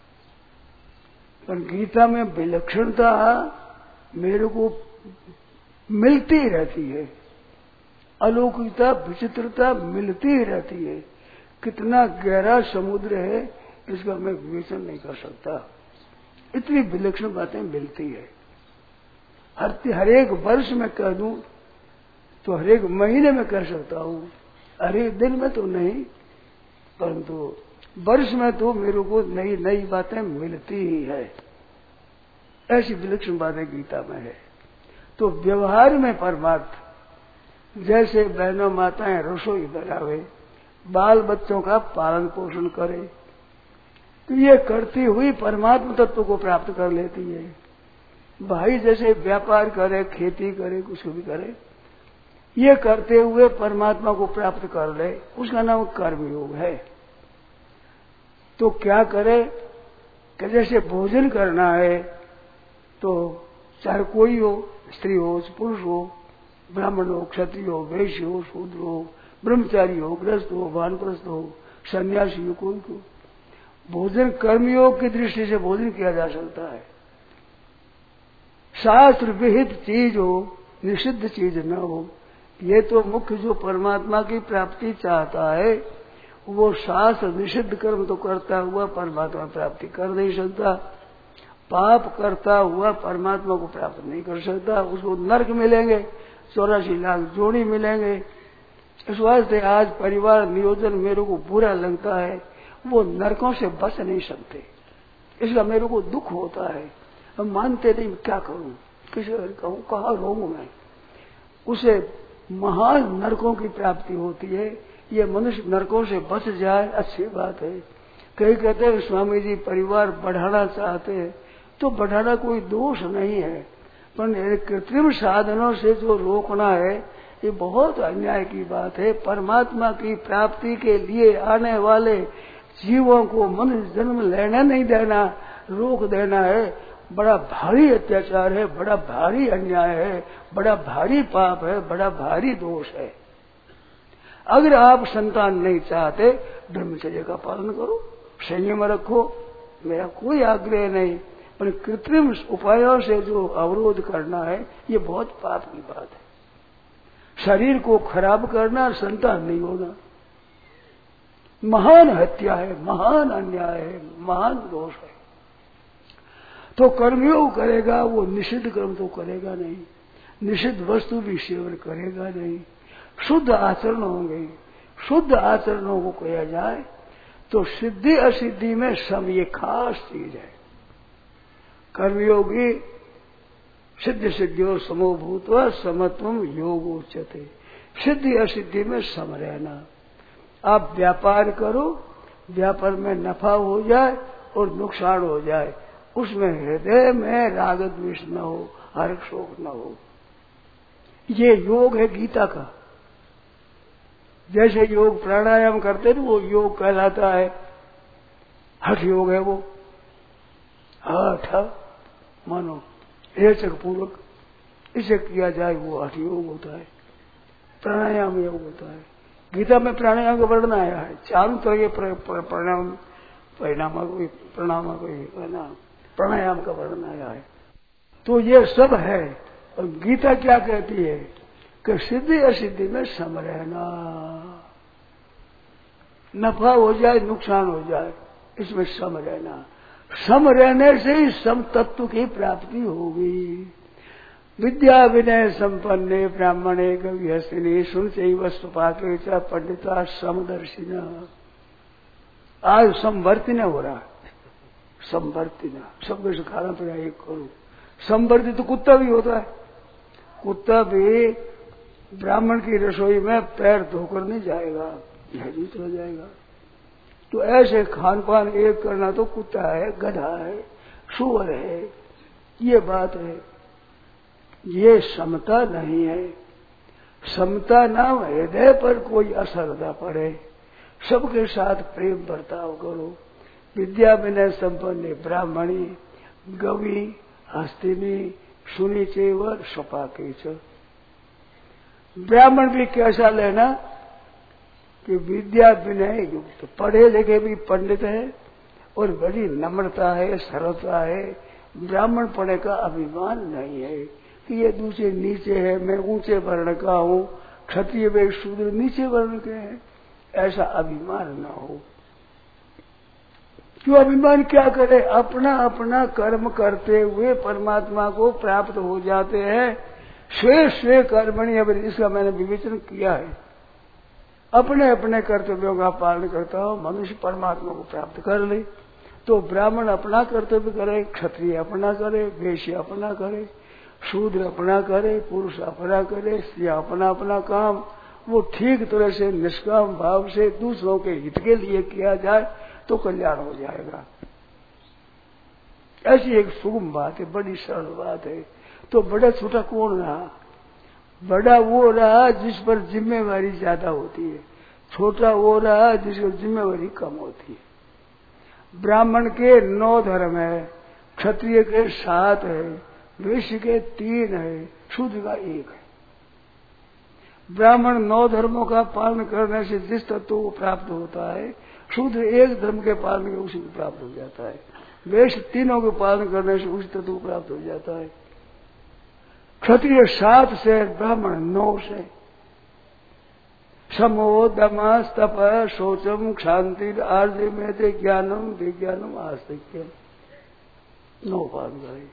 पर गीता में विलक्षणता मेरे को मिलती रहती है, अलौकिकता विचित्रता मिलती ही रहती है। कितना गहरा समुद्र है इसका मैं विवेचन नहीं कर सकता, इतनी विलक्षण बातें मिलती है। हर एक वर्ष में कह दूं तो हर एक महीने में कह सकता हूं, हर एक दिन में तो नहीं, परंतु वर्ष में तो मेरे को नई नई बातें मिलती ही है। ऐसी विलक्षण बातें गीता में है। तो व्यवहार में परमार्थ, जैसे बहनों माताएं रसोई बनावे, बाल बच्चों का पालन पोषण करे, तो ये करती हुई परमात्मा तत्व को प्राप्त कर लेती है। भाई जैसे व्यापार करे, खेती करे, कुछ भी करे, ये करते हुए परमात्मा को प्राप्त कर ले, उसका नाम कर्मयोग है। तो क्या करे कि जैसे भोजन करना है तो चाहे कोई हो, स्त्री हो, पुरुष हो, ब्राह्मण हो, क्षत्रिय हो, वैश्य हो, शूद्र हो, ब्रह्मचारी हो, गृहस्थ हो, वानप्रस्थ हो, सन्यासी हो, कोई को भोजन कर्मयोग की दृष्टि से भोजन किया जा सकता है। शास्त्र विहित चीज हो, निषिद्ध चीज न हो। ये तो मुख्य जो परमात्मा की प्राप्ति चाहता है वो शास्त्र निषिद्ध कर्म तो करता हुआ परमात्मा प्राप्ति कर नहीं सकता, पाप करता हुआ परमात्मा को प्राप्त नहीं कर सकता। उसको नरक मिलेंगे, 84 लाख जोड़ी मिलेंगे। इस वास्ते आज परिवार नियोजन मेरे को बुरा लगता है, वो नरकों से बच नहीं सकते, इसका मेरे को दुख होता है। हम मानते नहीं, क्या करूं, किसे कहूं, कहाँ रहूं मैं। उसे महान नरकों की प्राप्ति होती है। ये मनुष्य नरकों से बच जाए अच्छी बात है। कई कहते हैं स्वामी जी परिवार बढ़ाना चाहते हैं, तो बढ़ाना कोई दोष नहीं है, पर कृत्रिम साधनों से जो रोकना है ये बहुत अन्याय की बात है। परमात्मा की प्राप्ति के लिए आने वाले जीवों को मनुष्य जन्म लेने नहीं देना, रोक देना है, बड़ा भारी अत्याचार है, बड़ा भारी अन्याय है, बड़ा भारी पाप है, बड़ा भारी दोष है। अगर आप संतान नहीं चाहते, ब्रह्मचर्य का पालन करो, संयम रखो, मेरा कोई आग्रह नहीं, पर कृत्रिम उपायों से जो अवरोध करना है ये बहुत पाप की बात है। शरीर को खराब करना, संतान नहीं होना महान हत्या है, महान अन्याय है, महान दोष है। तो कर्मयोग करेगा वो निषिद्ध कर्म तो करेगा नहीं, निषिद्ध वस्तु भी सेवन करेगा नहीं, शुद्ध आचरण होंगे। शुद्ध आचरणों को किया जाए तो सिद्धि असिद्धि में सम, ये खास चीज है। कर्मयोगी सिद्ध सिद्धियों समो भूत्वा समत्वम योग उच्यते। सिद्धि असिद्धि में सम रहना। आप व्यापार करो, व्यापार में नफा हो जाए और नुकसान हो जाए, उसमें हृदय में राग द्वेष न हो, हर्ष शोक न हो। ये योग है गीता का। जैसे योग प्राणायाम करते हैं वो योग कहलाता है, हठ योग है वो। हठ मानो रेचक पूर्वक इसे किया जाए वो हठ योग होता है, प्राणायाम योग होता है। गीता में प्राणायाम का वर्णन आया है, चारों तरह के प्राणायाम का वर्णन आया है। तो ये सब है। और गीता क्या कहती है कि सिद्धि असिद्धि में सम रहना, नफा हो जाए नुकसान हो जाए इसमें सम रहना। सम रहने से ही सम तत्व की प्राप्ति होगी। विद्या विनय संपन्ने ब्राह्मणे गव्यसिनी सुनते वस्तु पाके च पंडिता समदर्शिना। आज संवर्तिन हो रहा है, संवर्तिना शब्द से खाना पड़ा एक करो। संवर्ति तो कुत्ता भी होता है, कुत्ता भी ब्राह्मण की रसोई में पैर धोकर नहीं जाएगा, भयभीत हो जाएगा। तो ऐसे खान पान एक करना तो कुत्ता है, गधा है, सुअर है, ये बात है। ये समता नहीं है। समता नाम हृदय पर कोई असर न पड़े, सबके साथ प्रेम बर्ताव करो। विद्या विनय संपन्न ब्राह्मणी गवी हस्तिनी सुनी चेवर सपाके च। ब्राह्मण भी कैसा लेना कि विद्या विनय युक्त, पढ़े लिखे भी पंडित है और बड़ी नम्रता है, सरलता है। ब्राह्मण पढ़े का अभिमान नहीं है कि ये दूसरे नीचे है, मैं ऊंचे वर्ण का हूँ, क्षत्रिय वे शूद्र नीचे वर्ण के हैं, ऐसा अभिमान न हो। क्यों अभिमान क्या करे? अपना अपना कर्म करते हुए परमात्मा को प्राप्त हो जाते हैं। स्वे स्वे कर्मणि, अब इसका मैंने विवेचन किया है। अपने अपने कर्तव्यों का पालन करता हो मनुष्य परमात्मा को प्राप्त कर ले। तो ब्राह्मण अपना कर्तव्य करे, क्षत्रिय अपना करे, वैश्य अपना करे, शूद्र अपना करे, पुरुष अपना करे, स्त्री अपना अपना काम वो ठीक तरह से निष्काम भाव से दूसरों के हित के लिए किया जाए तो कल्याण हो जाएगा। ऐसी एक सुगम बात है, बड़ी सरल बात है। तो बड़ा छोटा कौन रहा? बड़ा वो रहा जिस पर जिम्मेवारी ज्यादा होती है, छोटा वो रहा जिस पर जिम्मेवारी कम होती है। ब्राह्मण के 9 धर्म है, क्षत्रिय के 7 है, वैश्य के 3 है, शूद्र का 1 है। ब्राह्मण 9 धर्मों का पालन करने से जिस तत्व को प्राप्त होता है, शूद्र 1 धर्म के पालन के उसी को प्राप्त हो जाता है, वैश्य 3 के पालन करने से उसी तत्व को प्राप्त हो जाता है। क्षत्रिय 7 से, ब्राह्मण 9 से। समो दम तप शौचम क्षांति आर्य में ज्ञानम विज्ञानम आस्तिक्यम, 9 पालन करें।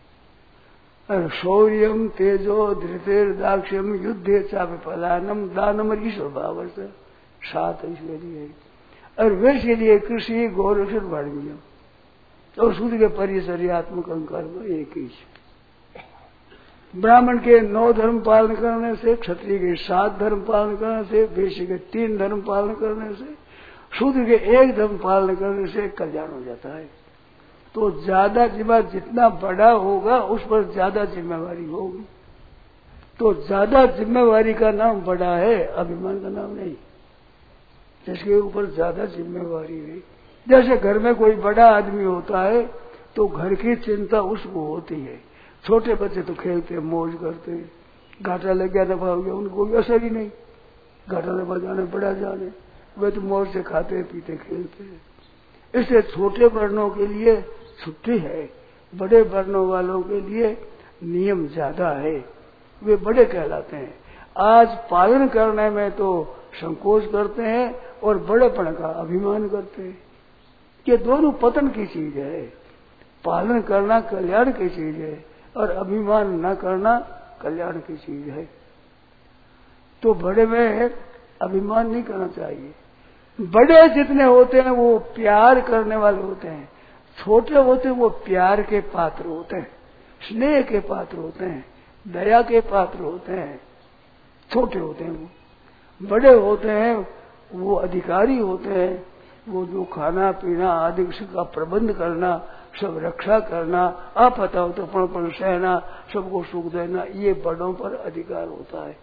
शौर्यम तेजो धृतिर दाक्ष्यम युद्धे चापलानम दानम ईश्वर भाव से 7 ईश्वरी है। और वैसे लिए कृषि गौरक्षण वाणिज्य और शूद्र के परिचर्यात्मक कर्म 1 ही। ब्राह्मण के 9 धर्म पालन करने से, क्षत्रिय के 7 धर्म पालन करने से, वैश्य के 3 धर्म पालन करने से, शूद्र के 1 धर्म पालन करने से कल्याण हो जाता है। तो ज्यादा जिम्मा जितना बड़ा होगा उस पर ज्यादा जिम्मेवारी होगी। तो ज्यादा जिम्मेवारी का नाम बड़ा है, अभिमान का नाम नहीं। जिसके ऊपर ज्यादा जिम्मेवारी है, जैसे घर में कोई बड़ा आदमी होता है तो घर की चिंता उसको होती है। छोटे बच्चे तो खेलते मौज करते, घाटा लग गया नफा हो गया उनको कोई असर ही नहीं, घाटा नफा जाने बड़ा जाने, वे तो मौज से खाते पीते खेलते हैं। इसलिए छोटे वर्णों के लिए छुट्टी है, बड़े वर्णों वालों के लिए नियम ज्यादा है, वे बड़े कहलाते हैं। आज पालन करने में तो संकोच करते हैं और बड़ेपन का अभिमान करते हैं। ये दोनों पतन की चीज है। पालन करना कल्याण की चीज है और अभिमान न करना कल्याण की चीज है। तो बड़े में अभिमान नहीं करना चाहिए। बड़े जितने होते हैं वो प्यार करने वाले होते हैं, छोटे होते हैं वो प्यार के पात्र होते हैं, स्नेह के पात्र होते हैं, दया के पात्र होते हैं। छोटे होते हैं वो, बड़े होते हैं वो अधिकारी होते हैं, वो जो खाना पीना आदि का प्रबंध करना, सब रक्षा करना, आपदा हो तो पण सहना, सबको सुख देना, ये बड़ों पर अधिकार होता है।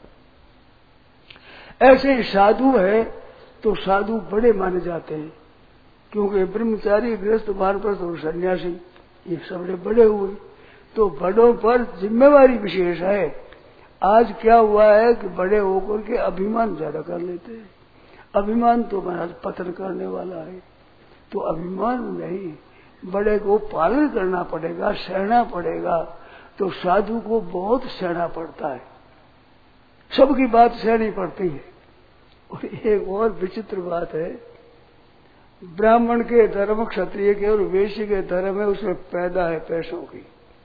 ऐसे साधु है तो साधु बड़े माने जाते हैं, क्योंकि ब्रह्मचारी गृहस्थ वानप्रस्थ और सन्यासी ये सब बड़े हुए। तो बड़ों पर जिम्मेवारी विशेष है। आज क्या हुआ है कि बड़े होकर के अभिमान ज्यादा कर लेते हैं। अभिमान तो महाराज पतन करने वाला है। तो अभिमान नहीं, बड़े को पालन करना पड़ेगा, सहना पड़ेगा। तो साधु को बहुत सहना पड़ता है, सबकी बात सहनी पड़ती है। और एक और विचित्र बात है, ब्राह्मण के धर्म, क्षत्रिय के और वैश्य के धर्म है, उसमें पैदा है पैसों की,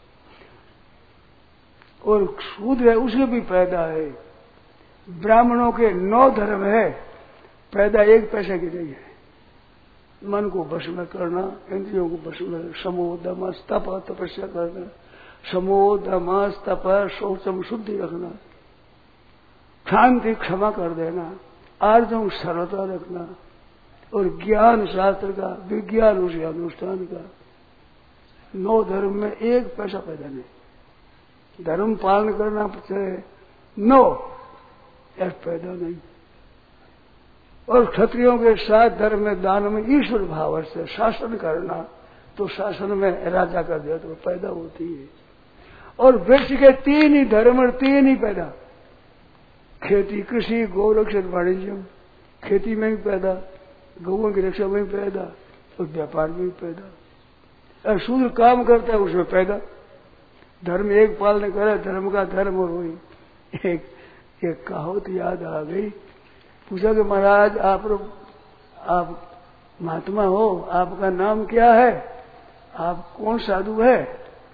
और शूद्र है उसके भी पैदा है। ब्राह्मणों के 9 धर्म है, पैदा 1 पैसे की नहीं है। मन को वश में करना, इंद्रियों को वश में, समो दम तप तपस्या करना, समो दम तप शौचम शुद्धि रखना, शांति क्षमा कर देना, आर्जों सरलता रखना, और ज्ञान शास्त्र का, विज्ञान उसे अनुष्ठान का। 9 धर्म में 1 पैसा पैदा नहीं। धर्म पालन करना चाहिए 9, ऐसा पैदा नहीं। और क्षत्रियों के साथ धर्म में दान में ईश्वर भाव से शासन करना, तो शासन में राजा कर दिया तो पैदा होती है। और वृक्ष के 3 ही धर्म और 3 ही पैदा, खेती, कृषि, गौरक्षण, वाणिज्य। खेती में भी पैदा, गौओं की रक्षा में भी पैदा, और व्यापार में भी पैदा। शूद्र काम करता है उसमें पैदा। धर्म एक पालने करे, धर्म का धर्म। और वही एक कहावत याद आ गई। पूछा कि महाराज आप महात्मा हो, आपका नाम क्या है, आप कौन साधु है?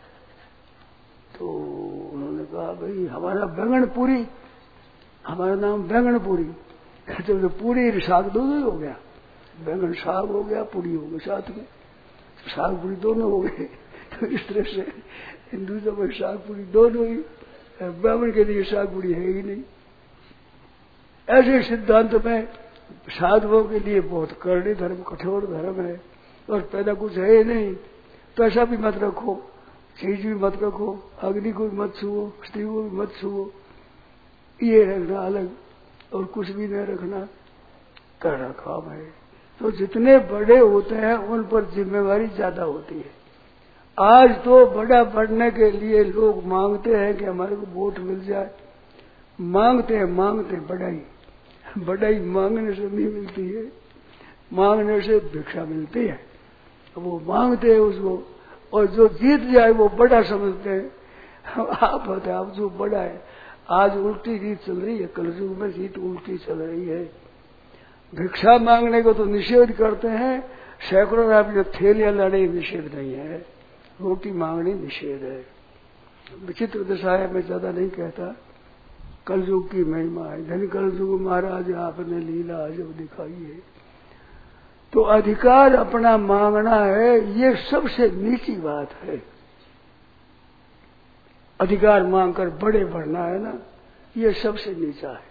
तो उन्होंने कहा भाई हमारा बैंगनपुरी, हमारा नाम बैंगनपुरी। तो पूरी साग दो हो गया, बैंगन साग हो गया, पूरी हो गई साथ में, साग पूरी दोनों हो गए। तो इस तरह से हिंदुत्व में साग पूरी दोनों ही, ब्राह्मण के लिए साग पूरी है ही नहीं। ऐसे सिद्धांत में साधुओं के लिए बहुत करड़ी धर्म, कठोर धर्म है, और पैदा कुछ है ही नहीं। पैसा भी मत रखो, चीज भी मत रखो, अग्नि को भी मत छुओ, स्त्री को भी मत छुओ, ये रखना अलग, और कुछ भी नहीं रखना, करना काम है। तो जितने बड़े होते हैं उन पर जिम्मेवारी ज्यादा होती है। आज तो बड़ा बढ़ने के लिए लोग मांगते हैं कि हमारे को वोट मिल जाए, मांगते बढ़ाई। बढ़ाई मांगने से नहीं मिलती है, मांगने से भिक्षा मिलती है। वो मांगते हैं उसको, और जो जीत जाए वो बड़ा समझते हैं। आप होते आप जो बड़ा है। आज उल्टी रीत चल रही है, कलयुग में रीत उल्टी चल रही है। भिक्षा मांगने को तो निषेध करते हैं, सैकड़ों रुपये थैलियां लाने निषेध नहीं है, रोटी मांगनी निषेध है। विचित्र दशा है, मैं ज्यादा नहीं कहता। कलयुग की महिमा है। धन कलयुग महाराज आपने लीला अजब दिखाई है। तो अधिकार अपना मांगना है, ये सबसे नीची बात है। अधिकार मांगकर बड़े बढ़ना है ना, ये सबसे नीचा है।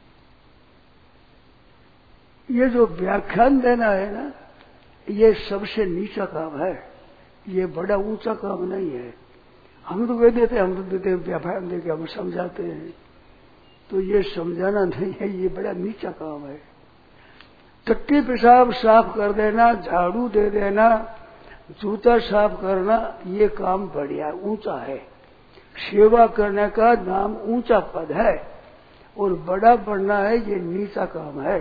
ये जो व्याख्यान देना है ना, ये सबसे नीचा काम है, ये बड़ा ऊंचा काम नहीं है। हम तो कह देते, हम तो देते व्याख्यान देके हम समझाते हैं, तो ये समझाना नहीं है, ये बड़ा नीचा काम है। टट्टी पेशाब साफ कर देना, झाड़ू दे देना, जूता साफ करना, ये काम बढ़िया ऊंचा है। सेवा करने का नाम ऊंचा पद है, और बड़ा बढ़ना है ये नीचा काम है।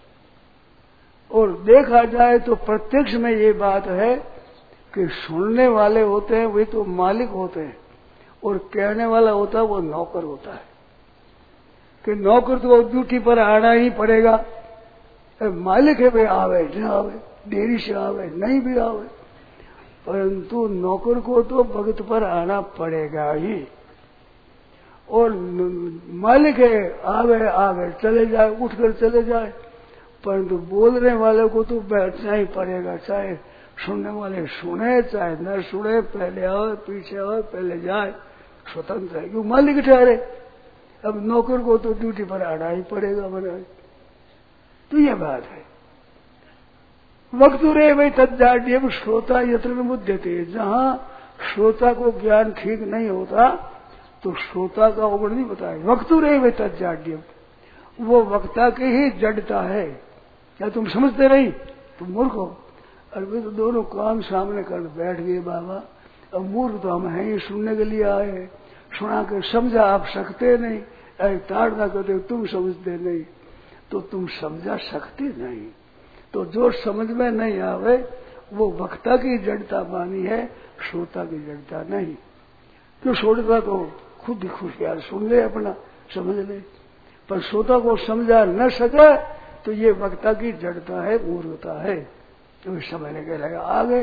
और देखा जाए तो प्रत्यक्ष में ये बात है कि सुनने वाले होते हैं वे तो मालिक होते हैं, और कहने वाला होता है वो नौकर होता है। कि नौकर तो ड्यूटी पर आना ही पड़ेगा, मालिक है वे आवे न आवे, देरी से आवे नहीं भी आवे, परंतु नौकर को तो वक्त पर आना पड़ेगा ही। और मालिक है आवे आवे चले जाए, उठकर चले जाए, परंतु बोलने वाले को तो बैठना ही पड़ेगा, चाहे सुनने वाले सुने चाहे न सुने, पहले आवे पीछे आवे पहले जाए, स्वतंत्र है, क्यों मालिक ठहरे। अब नौकर को तो ड्यूटी पर आना ही पड़ेगा महाराज। तो ये बात है। वक्त रे भाई तज्जाड्यम श्रोता यत्र मुद्यते, जहां श्रोता को ज्ञान ठीक नहीं होता तो श्रोता का उम्र नहीं बताए। वक्त रे भाई तज्जाड्यम, वो वक्ता की ही जड़ता है। क्या तुम समझते नहीं, तुम मूर्ख हो। अरे तो दोनों काम सामने कर बैठ गए बाबा। अब मूर्ख तो हम हैं ही, सुनने के लिए आए, सुना के समझा आप सकते नहीं, ताड़ना करते तुम समझते नहीं, तो तुम समझा सकते नहीं। तो जो समझ में नहीं आवे वो वक्ता की जड़ता मानी है, श्रोता की जड़ता नहीं। क्यों श्रोता तो खुद ही खुश यार सुन ले, अपना समझ ले, पर श्रोता को समझा न सके तो ये वक्ता की जड़ता है, मूर्खता है। तो समझने के लगा आगे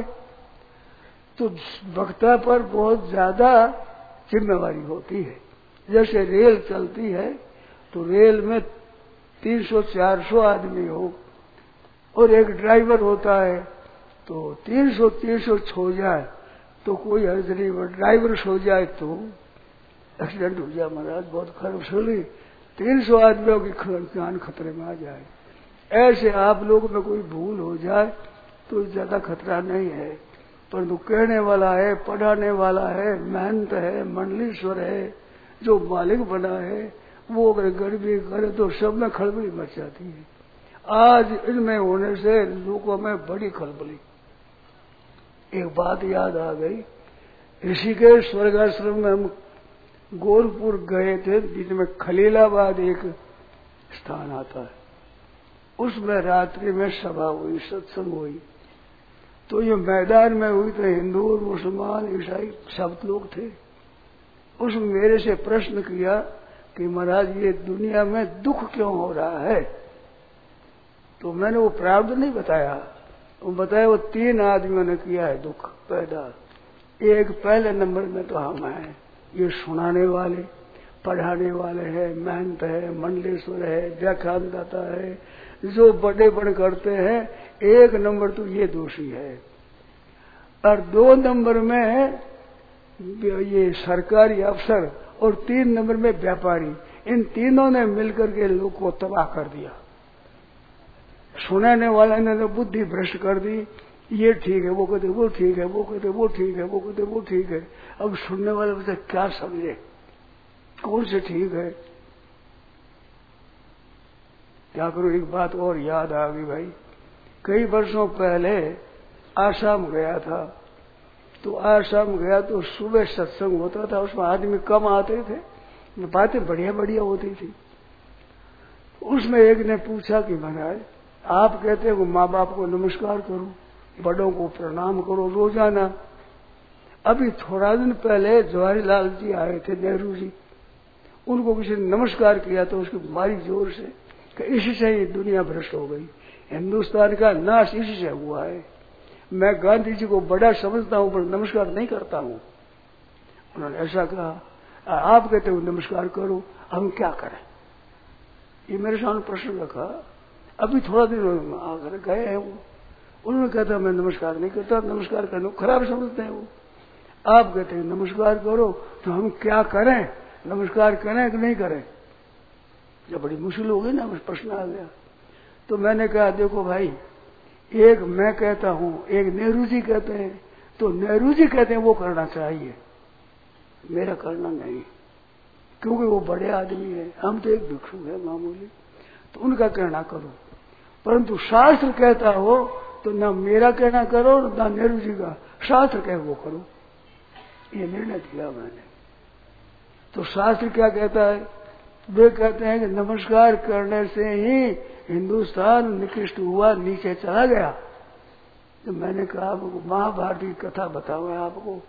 तो वक्ता पर बहुत ज्यादा जिम्मेवारी होती है। जैसे रेल चलती है तो रेल में 300-400 आदमी हो और एक ड्राइवर होता है, तो 300 सो जाए तो कोई हर्ज नहीं, ड्राइवर सो जाए तो एक्सीडेंट हो जाए महाराज, बहुत खराब सुनी, 300 आदमियों की जान खतरे में आ जाए। ऐसे आप लोगों में कोई भूल हो जाए तो ज्यादा खतरा नहीं है, परंतु कहने वाला है, पढ़ाने वाला है, मेहनत है, मंडलीश्वर है, जो मालिक बना है वो अगर गड़बड़ी करे तो सब में खलबली मच जाती है। आज इनमें होने से लोगों में बड़ी खलबली। एक बात याद आ गई, ऋषिकेश स्वर्गाश्रम में हम गोरखपुर गए थे, जिसमें खलीलाबाद एक स्थान आता है। उसमें रात्रि में सभा हुई, सत्संग हुई। तो ये मैदान में हुई तो हिंदू मुसलमान ईसाई सब लोग थे। उसमें मेरे से प्रश्न किया कि महाराज ये दुनिया में दुख क्यों हो रहा है? तो मैंने वो प्रारब्ध नहीं बताया, वो बताया वो 3 आदमियों ने किया है दुख पैदा। एक पहले नंबर में तो हम हैं, ये सुनाने वाले, पढ़ाने वाले हैं, महंत है, मंडलेश्वर है, व्याख्यानदाता है, जो बड़े बड़े करते हैं। 1 नंबर तो ये दोषी है। और 2 नंबर में ये सरकारी अफसर और 3 नंबर में व्यापारी। इन तीनों ने मिलकर के लोग को तबाह कर दिया। सुनाने वाले ने तो बुद्धि भ्रष्ट कर दी, ये ठीक है, वो कहते वो ठीक है, वो कहते वो ठीक है, वो कहते वो ठीक है। अब सुनने वाले बच्चे क्या समझे कौन से ठीक है? क्या करूं? एक बात और याद आ गई भाई। कई वर्षों पहले आसाम गया था, तो आसाम गया तो सुबह सत्संग होता था, उसमें आदमी कम आते थे, बातें बढ़िया बढ़िया होती थी। उसमें एक ने पूछा कि महाराज आप कहते हो माँ बाप को नमस्कार करो, बड़ों को प्रणाम करो रोजाना। अभी थोड़ा दिन पहले जवाहरलाल जी आए थे, नेहरू जी, उनको किसी ने नमस्कार किया तो उसकी मारी जोर से कि इसी से ही दुनिया भ्रष्ट हो गई, हिंदुस्तान का नाश इसी से हुआ है। मैं गांधी जी को बड़ा समझता हूं पर नमस्कार नहीं करता हूं। उन्होंने ऐसा कहा। आप कहते हो नमस्कार करो, हम क्या करें? ये मेरे सामने प्रश्न रखा। अभी थोड़ा दिन आकर गए हैं वो, उन्होंने कहता मैं नमस्कार नहीं करता, नमस्कार करने को खराब समझते हैं वो। आप कहते हैं नमस्कार करो, तो हम क्या करें? नमस्कार करें कि नहीं करें? जब बड़ी मुश्किल हो गई ना, मुझे प्रश्न आ गया। तो मैंने कहा देखो भाई, एक मैं कहता हूं, एक नेहरू जी कहते हैं, तो नेहरू जी कहते हैं वो करना चाहिए, मेरा करना नहीं, क्योंकि वो बड़े आदमी है, हम तो एक भिक्षु है मामूली, तो उनका कहना करो। परंतु शास्त्र कहता हो तो ना मेरा कहना करो ना नेहरू जी का, शास्त्र कहे वो करो। ये निर्णय किया मैंने। तो शास्त्र क्या कहता है? वे कहते हैं कि नमस्कार करने से ही हिंदुस्तान निकृष्ट हुआ, नीचे चला गया। तो मैंने कहा महाभारत की कथा बताओ आपको।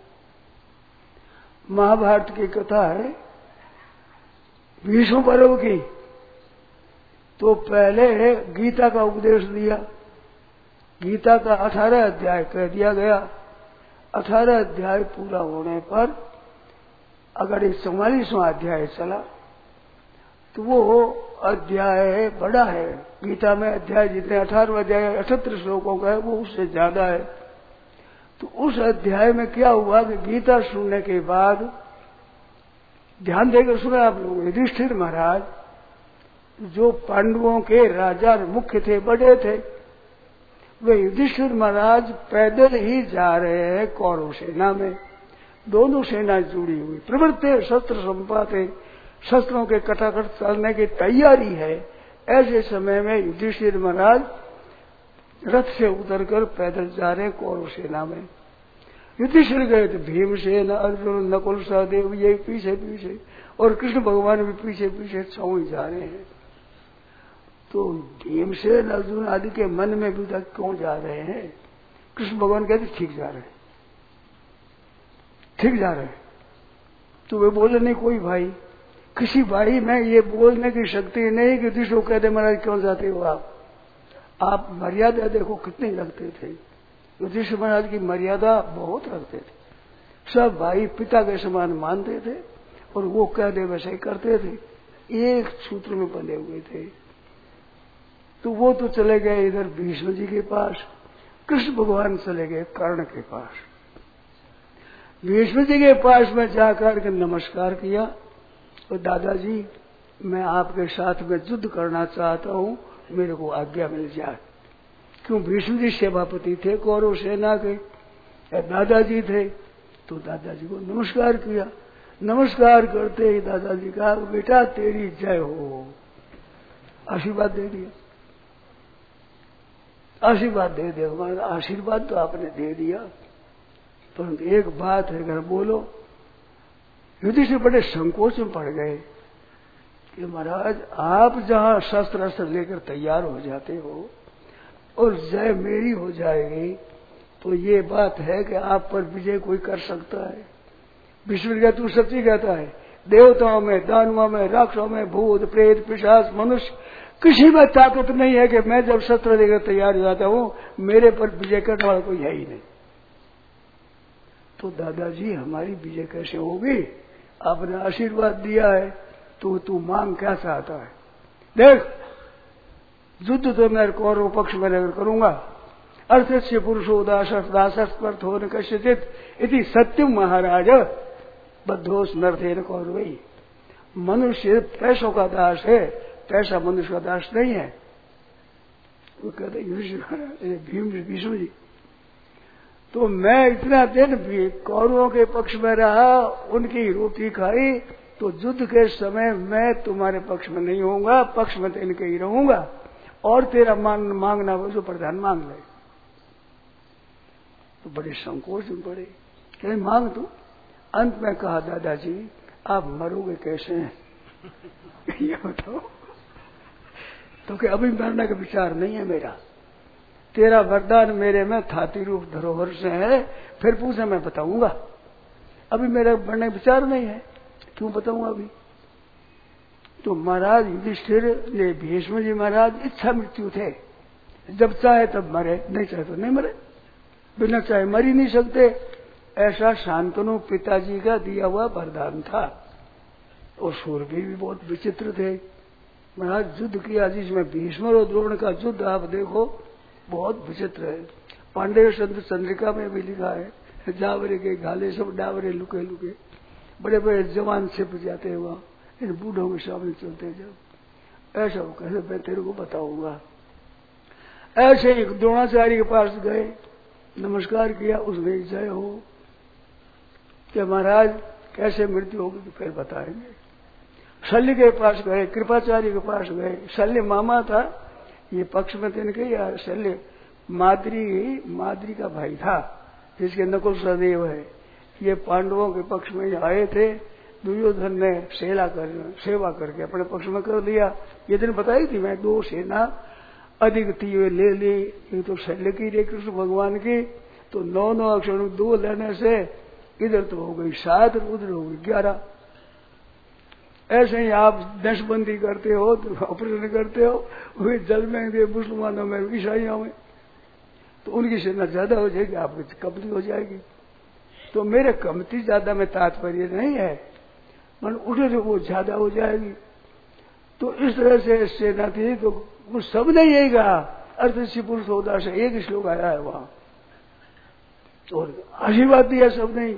महाभारत की कथा है भीष्म पर्व की। तो पहले गीता का उपदेश दिया, गीता का 18 अध्याय कह दिया गया। 18 अध्याय पूरा होने पर अगर ये 44वां अध्याय चला तो वो अध्याय बड़ा है। गीता में अध्याय जितने 18वां अध्याय 78 श्लोकों का है, वो उससे ज्यादा है। तो उस अध्याय में क्या हुआ कि गीता सुनने के बाद, ध्यान देकर सुना आप लोग, युधिष्ठिर महाराज जो पांडवों के राजा मुख्य थे, बड़े थे, वे युधिष्ठिर महाराज पैदल ही जा रहे हैं कौरव सेना में। दोनों सेना जुड़ी हुई, प्रवृत्ति शस्त्र संपाते, शस्त्रों के कटाकट चलने की तैयारी है। ऐसे समय में युधिष्ठिर महाराज रथ से उतरकर पैदल जा रहे कौरव सेना में। युधिष्ठिर गए तो भीमसेन, अर्जुन, नकुल, सहदेव ये पीछे पीछे, और कृष्ण भगवान भी पीछे पीछे छाऊ जा रहे हैं। तो भीमसेन, अर्जुन आदि के मन में भी तक क्यों जा रहे हैं? कृष्ण भगवान कहते ठीक जा रहे हैं, ठीक जा रहे हैं। तो वे बोले नहीं कोई भाई, किसी भाई में ये बोलने की शक्ति नहीं कि युधिष्ठिर कहते महाराज क्यों जाते हो आप मर्यादा देखो कितनी रखते थे। युधिष्ठिर महाराज की मर्यादा बहुत रखते थे, सब भाई पिता के समान मानते थे और वो कह दे वैसे ही करते थे, एक सूत्र में बंधे हुए थे। तो वो तो चले गए इधर भीष्म जी के पास, कृष्ण भगवान चले गए कर्ण के पास। भीष्म जी के पास में जाकर के नमस्कार किया, तो दादाजी मैं आपके साथ में युद्ध करना चाहता हूं, मेरे को आज्ञा मिल जाए। क्यों? भीष्म जी सेवापति थे कौरव सेना के, दादाजी थे, तो दादाजी को नमस्कार किया। नमस्कार करते ही दादाजी कहा, बेटा तेरी जय हो, आशीर्वाद दे दिया। आशीर्वाद दे दिया, हमारा आशीर्वाद तो आपने दे दिया, परंतु एक बात है, अगर बोलो। युधिष्ठिर बड़े संकोच में पड़ गए कि महाराज आप जहां शस्त्र अस्त्र लेकर तैयार हो जाते हो और जय मेरी हो जाएगी, तो ये बात है कि आप पर विजय कोई कर सकता है? विष्णु का तू सच्ची कहता है, देवताओं में, दानवों में, राक्षसों में, भूत प्रेत पिशाच मनुष्य किसी में ताकत नहीं है कि मैं जब शस्त्र लेकर तैयार हो जाता हूं मेरे पर विजय करने वाला कोई है ही नहीं। तो दादाजी हमारी विजय कैसे होगी? आपने आशीर्वाद दिया है, तो तू मांग क्या चाहता है? देख, युद्ध तो मैं कौरव पक्ष में अगर करूंगा, अर्थस्य पुरुषो दासस्पर्थ हो न कश्यचित इति सत्यम महाराज बद्धोस नर्थेन कौरवई। मनुष्य पैसों का दास है, पैसा मनुष्य का दास नहीं है। वो कहते भीष्म जी, तो मैं इतना दिन भी कौरवों के पक्ष में रहा, उनकी रोटी खाई, तो युद्ध के समय मैं तुम्हारे पक्ष में नहीं होऊंगा, पक्ष में तो इनके ही रहूंगा, और तेरा मांगना वो जो प्रधान मांग ले। तो बड़े संकोच में पड़े, क्या मांग तू? अंत में कहा, दादाजी आप मरोगे कैसे हैं? ये बताओ। तो कि अभी मरने का विचार नहीं है मेरा, तेरा वरदान मेरे में थाती रूप धरोहर से है, फिर पूछे मैं बताऊंगा। अभी मेरा मरने का विचार नहीं है, क्यों बताऊंगा अभी? तो महाराज युधिष्ठिर ये भीष्म जी महाराज इच्छा मृत्यु थे, जब चाहे तब मरे, नहीं चाहे तो नहीं मरे, बिना चाहे मर ही नहीं सकते। ऐसा शांतनु पिताजी का दिया हुआ वरदान था। और शूरवीर भी बहुत विचित्र थे महाराज। युद्ध किया जिसमें भीष्म और द्रोण का युद्ध आप देखो, बहुत विचित्र है। पांडेय संत चंद्रिका में भी लिखा है, जावरे के गाले सब डावरे लुके लुके, बड़े बड़े जवान छिप जाते हैं वहां, इन बूढ़ों के सामने चलते जब। ऐसा वो कैसे मैं तेरे को बताऊंगा। ऐसे ही द्रोणाचार्य के पास गए, नमस्कार किया, उसने जय हो कि महाराज कैसे मृत्यु होगी तो फिर बताएंगे। शल्य के पास गए, कृपाचार्य के पास गए। शल्य मामा था, ये पक्ष में थे इनके, या शल्य माद्री का भाई था, जिसके नकुल सहदेव है। ये पांडवों के पक्ष में आए थे, दुर्योधन ने सेवा करके अपने पक्ष में कर दिया। ये दिन बताई थी मैं, 2 सेना अधिक थी वे ले ली, ये तो शल्य की रे कृष्ण भगवान की, तो 9 अक्षर 2 लेने से इधर तो हो गई 7, उधर हो गई 11। ऐसे ही आप दशबंदी करते हो, तो ऑपरेशन करते हो, वे जल में दे मुसलमानों में, ईसाइयों में, तो उनकी सेना ज्यादा हो जाएगी, आपकी कमती हो जाएगी। तो मेरे कमती ज्यादा में तात्पर्य नहीं है, मन उठे तो वो ज्यादा हो जाएगी। तो इस तरह से सेना थी, तो वो सब ने यही कहा, अर्थस्य पुरुष होदा से एक श्लोक आया है वहां, और आशीर्वाद दिया सबने।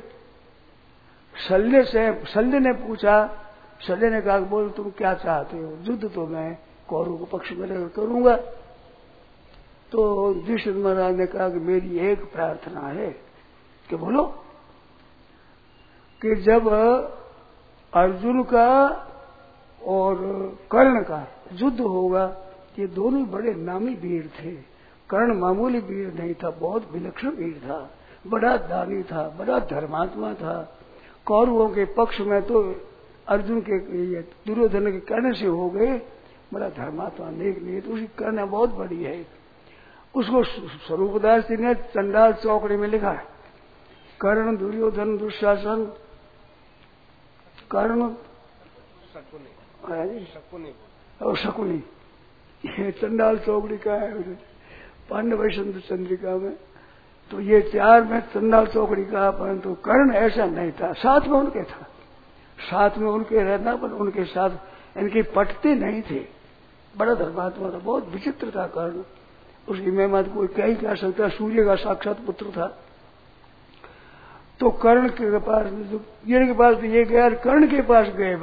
शल्य ने पूछा, शल्य ने कहा बोल तुम क्या चाहते हो? युद्ध तो मैं कौरव को पक्ष में रहकर करूंगा। तो युधिष्ठिर महाराज ने कहा कि मेरी एक प्रार्थना है, कि बोलो, कि जब अर्जुन का और कर्ण का युद्ध होगा, ये दोनों बड़े नामी वीर थे। कर्ण मामूली वीर नहीं था, बहुत विलक्षण वीर था, बड़ा दानी था, बड़ा धर्मात्मा था। कौरवों के पक्ष में तो अर्जुन के दुर्योधन के कर्ण से हो गए, बड़ा धर्मात्मा नेक नहीं, तो उसकी कर्ण बहुत बड़ी है। उसको स्वरूपदास जी ने चंडाल चौकड़ी में लिखा है, कर्ण दुर्योधन दुशासन कर्ण और शकुनी, ये चंडाल चौकड़ी का है पांडव संत चंद्रिका में। तो ये 4 में चंडाल चौकड़ी का, परंतु कर्ण ऐसा नहीं था, साथ में उनके था, साथ में उनके रहना, पर उनके साथ इनकी पटते नहीं थे। बड़ा धर्मात्मा था, बहुत विचित्र था कर्ण। उसकी महिमा कोई कह क्या सकता, सूर्य का साक्षात पुत्र था। तो कर्ण के पास तो ये गया, कर्ण के पास गए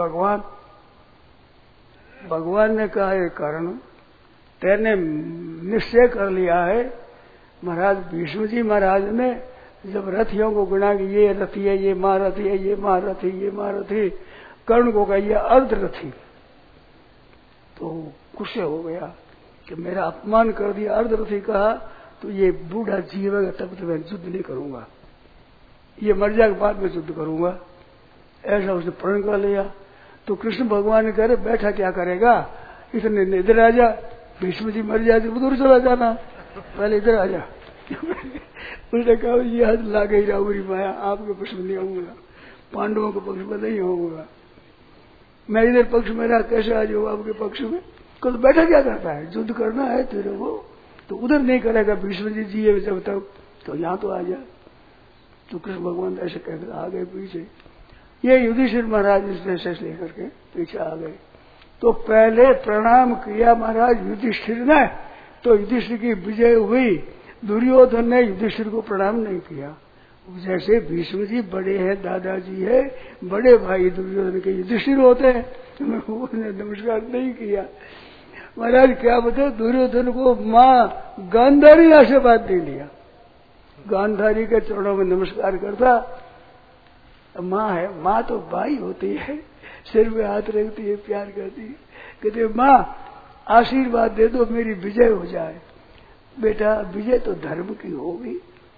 भगवान ने कहा, ये कर्ण तेने निश्चय कर लिया है, महाराज भीष्म जी महाराज ने जब रथियों को गुना कि ये रथी है, ये महारथी है, ये महारथी, ये महारथी, कर्ण को कहा ये अर्धरथी, तो गुस्से हो गया कि मेरा अपमान कर दिया, अर्धरथी कहा तो ये बूढ़ा जीवेगा तब तो मैं युद्ध नहीं करूंगा, ये मर जाए के बाद में युद्ध करूंगा। ऐसा उसने प्रण कर लिया। तो कृष्ण भगवान ने कह बैठा क्या करेगा, इतने इधर आ जा, भीष्म जी मर जाए तो उधर चला जाना, पहले इधर आ जा। उसने कहा ये हाथ ला गई रावरी माया, आपके पक्ष में नहीं आऊंगा, पांडवों के पक्ष में नहीं होऊंगा, मैं इधर पक्ष में रहा कैसे आ जाऊँ आपके पक्ष में। कल बैठा क्या करता है, युद्ध करना है तेरे को तो उधर नहीं करेगा, भीष्म जी जिए जब तक, तो यहाँ तो आ जा। तो कृष्ण भगवान ऐसे कहकर आ गए पीछे। ये युधिष्ठिर महाराज इसने शेष लेकर के पीछे आ गए। तो पहले प्रणाम किया महाराज युधिष्ठिर ने, तो युधिष्ठिर की विजय हुई। दुर्योधन ने युधिष्ठिर को प्रणाम नहीं किया। जैसे भीष्म जी बड़े हैं, दादाजी है, बड़े भाई दुर्योधन के युधिष्ठिर होते हैं, उन्होंने नमस्कार नहीं किया। महाराज क्या बताए, दुर्योधन को माँ गांधारी ने आशीर्वाद नहीं लिया, गांधारी के चरणों में नमस्कार करता। माँ है, माँ तो भाई होती है, सिर में हाथ रखती है, प्यार करती है, कहते माँ आशीर्वाद दे दो मेरी विजय हो जाए। बेटा विजय तो धर्म की होगी।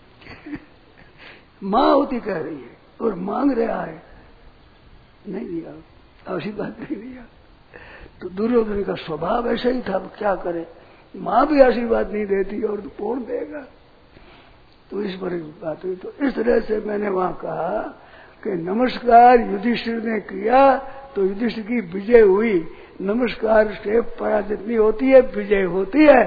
माँ होती कह रही है और मांग रहा है, नहीं दिया, आशीर्वाद नहीं दिया। तो दुर्योधन का स्वभाव ऐसा ही था, क्या करे, माँ भी आशीर्वाद नहीं देती और तो कौन देगा। तो इस पर बात हुई। तो इस तरह से मैंने वहां कहा कि नमस्कार युधिष्ठिर ने किया तो युधिष्ठिर की विजय हुई। नमस्कार से पराजित नहीं होती है, विजय होती है।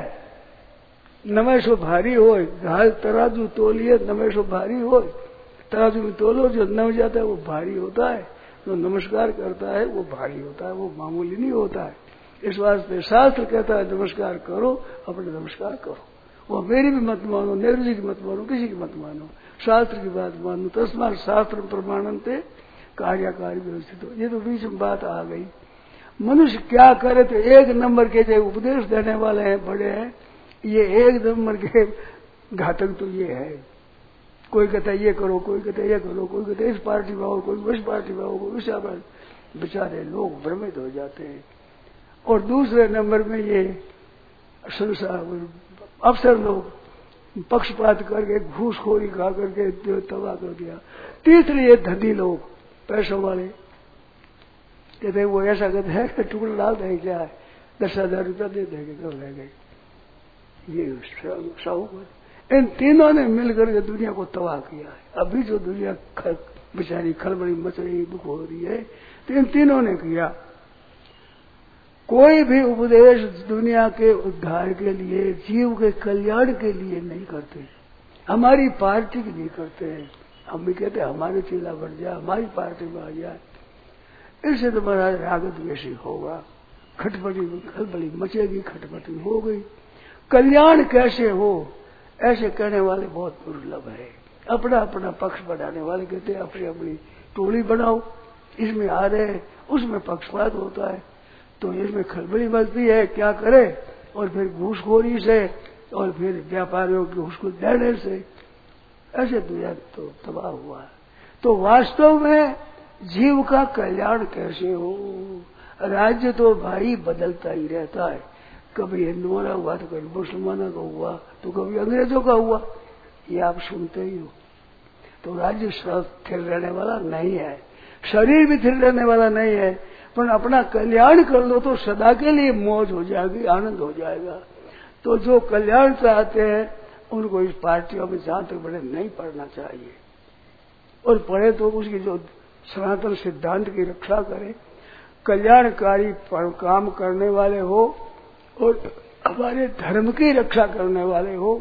नमेशो भारी हो, घाल तराजू तोलिए, नमेशो भारी हो, तराजू में तोलो, जो नम जाता है वो भारी होता है, जो नमस्कार करता है वो भारी होता है, वो मामूली नहीं होता है। इस वास्ते शास्त्र कहता है नमस्कार करो, अपने नमस्कार करो। वो मेरी भी मत मानो, नेहरू जी की मत मानो, किसी की मत मानो, शास्त्र की बात मानो। तस्मात् शास्त्र प्रमाणन्ते कार्यकारी व्यवस्थित हो। ये तो बीच में बात आ गई। मनुष्य क्या करे, तो एक नंबर के जो उपदेश देने वाले हैं बड़े हैं, ये एक नंबर के घातक तो ये है। कोई कहता है ये करो, कोई कहता है ये करो, कोई कहता है इस पार्टी में आओ, कोई उस पार्टी में आओ, कोई उस पार्टी। बेचारे लोग भ्रमित हो जाते हैं। और दूसरे नंबर में ये संसार अफसर लोग पक्षपात करके घूसखोरी खा करके तबाह कर दिया। तीसरे ये धनी लोग पैसों वाले कहते हैं वो ऐसा कहते हैं कि टुकड़ा डाल देंगे, क्या है 10,000 रुपया दे देंगे, कर लेंगे। ये साहूकार, इन तीनों ने मिलकर के दुनिया को तबाह किया है। अभी जो दुनिया बेचारी खलबली मच रही, दुख हो रही है, तो इन तीनों ने किया। कोई भी उपदेश दुनिया के उद्धार के लिए, जीव के कल्याण के लिए नहीं करते, हमारी पार्टी के लिए करते हैं। हम भी कहते हैं हमारे चेला बढ़ जाए, हमारी पार्टी में आ जाए। इससे तो महाराज राग द्वेष होगा, खटपटी खलबली मचेगी, खटपटी हो गई। कल्याण कैसे हो, ऐसे कहने वाले बहुत दुर्लभ है। अपना अपना पक्ष बढ़ाने वाले कहते हैं अपनी अपनी टोली बनाओ, इसमें आ रहे, उसमें पक्षपात होता है, तो इसमें खलबली मचती है, क्या करे। और फिर घूसखोरी से और फिर व्यापारियों के घूस देने से ऐसे दुनिया तो तबाह हुआ है। तो वास्तव में जीव का कल्याण कैसे हो। राज्य तो भाई बदलता ही रहता है, कभी हिंदुओं का हुआ तो कभी मुसलमानों का हुआ तो कभी अंग्रेजों का हुआ, ये आप सुनते ही हो। तो राज्य स्थिर रहने वाला नहीं है, शरीर भी स्थिर रहने वाला नहीं है, पर अपना कल्याण कर लो तो सदा के लिए मौज हो जाएगी, आनंद हो जाएगा। तो जो कल्याण चाहते हैं उनको इस पार्टियों में जहां तक बड़े नहीं पढ़ना चाहिए, और पढ़े तो उसकी जो सनातन सिद्धांत की रक्षा करे, कल्याणकारी काम करने वाले हो और हमारे धर्म की रक्षा करने वाले हो,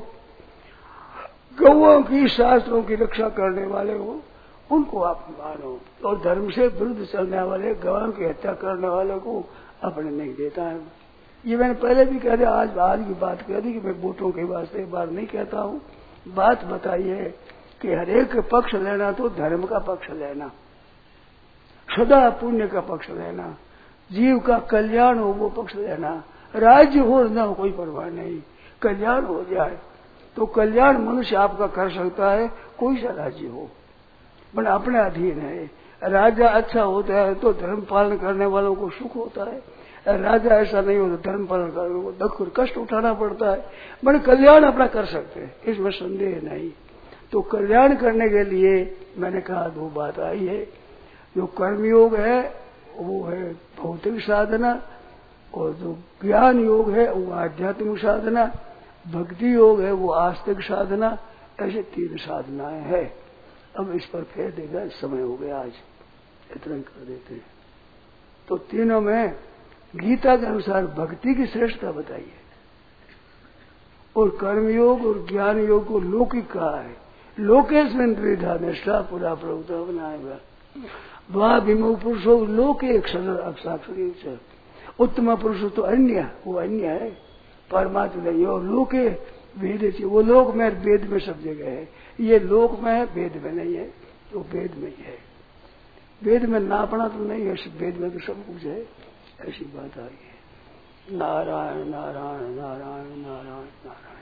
गौओं की शास्त्रों की रक्षा करने वाले हो, उनको आप मानो। और धर्म से विरुद्ध चलने वाले, गवाओं की हत्या करने वालों को अपने नहीं देता है। ये मैंने पहले भी कह दिया, आज की बात कह दी कि मैं वोटों के वास्ते बार नहीं कहता हूँ। बात बताइए कि हरेक पक्ष लेना तो धर्म का पक्ष लेना, सदा पुण्य का पक्ष लेना, जीव का कल्याण हो वो पक्ष लेना। राज्य हो न हो कोई परवाह नहीं, कल्याण हो जाए तो कल्याण मनुष्य आपका कर सकता है, कोई सा राज्य हो, पर अपने अधीन है। राजा अच्छा होता है तो धर्म पालन करने वालों को सुख होता है, राजा ऐसा नहीं हो तो धर्म पालन करने को दुख और कष्ट उठाना पड़ता है। बड़े कल्याण अपना कर सकते हैं, इसमें संदेह नहीं। तो कल्याण करने के लिए मैंने कहा दो बात आई है। जो कर्मयोग है वो है भौतिक साधना, और जो ज्ञान योग है वो आध्यात्मिक साधना, भक्ति योग है वो आस्तिक साधना। ऐसे 3 साधनाएं हैं। अब इस पर फिर देगा, समय हो गया, आज इतना कर देते हैं। तो तीनों में गीता के अनुसार भक्ति की श्रेष्ठता बताई है, और कर्मयोग और ज्ञान योग को लौकिक कहा है। लोकेस्मिन् द्विधा निष्ठा पूरा प्रभुता बनाएगा। द्वा विमुख पुरुषो लोके क्षण अक्षाक्षरी, उत्तम पुरुष तो अन्य, वो अन्य है, परमात्मा नहीं। और लोके वेद, वो लोक में वेद में सब जगह है, ये लोक में है, वेद में नहीं है, तो वेद में ही है। वेद में नापना तो नहीं है, वेद में तो सब कुछ है। ऐसी बात आई है। नारायण नारायण नारायण नारायण नारायण।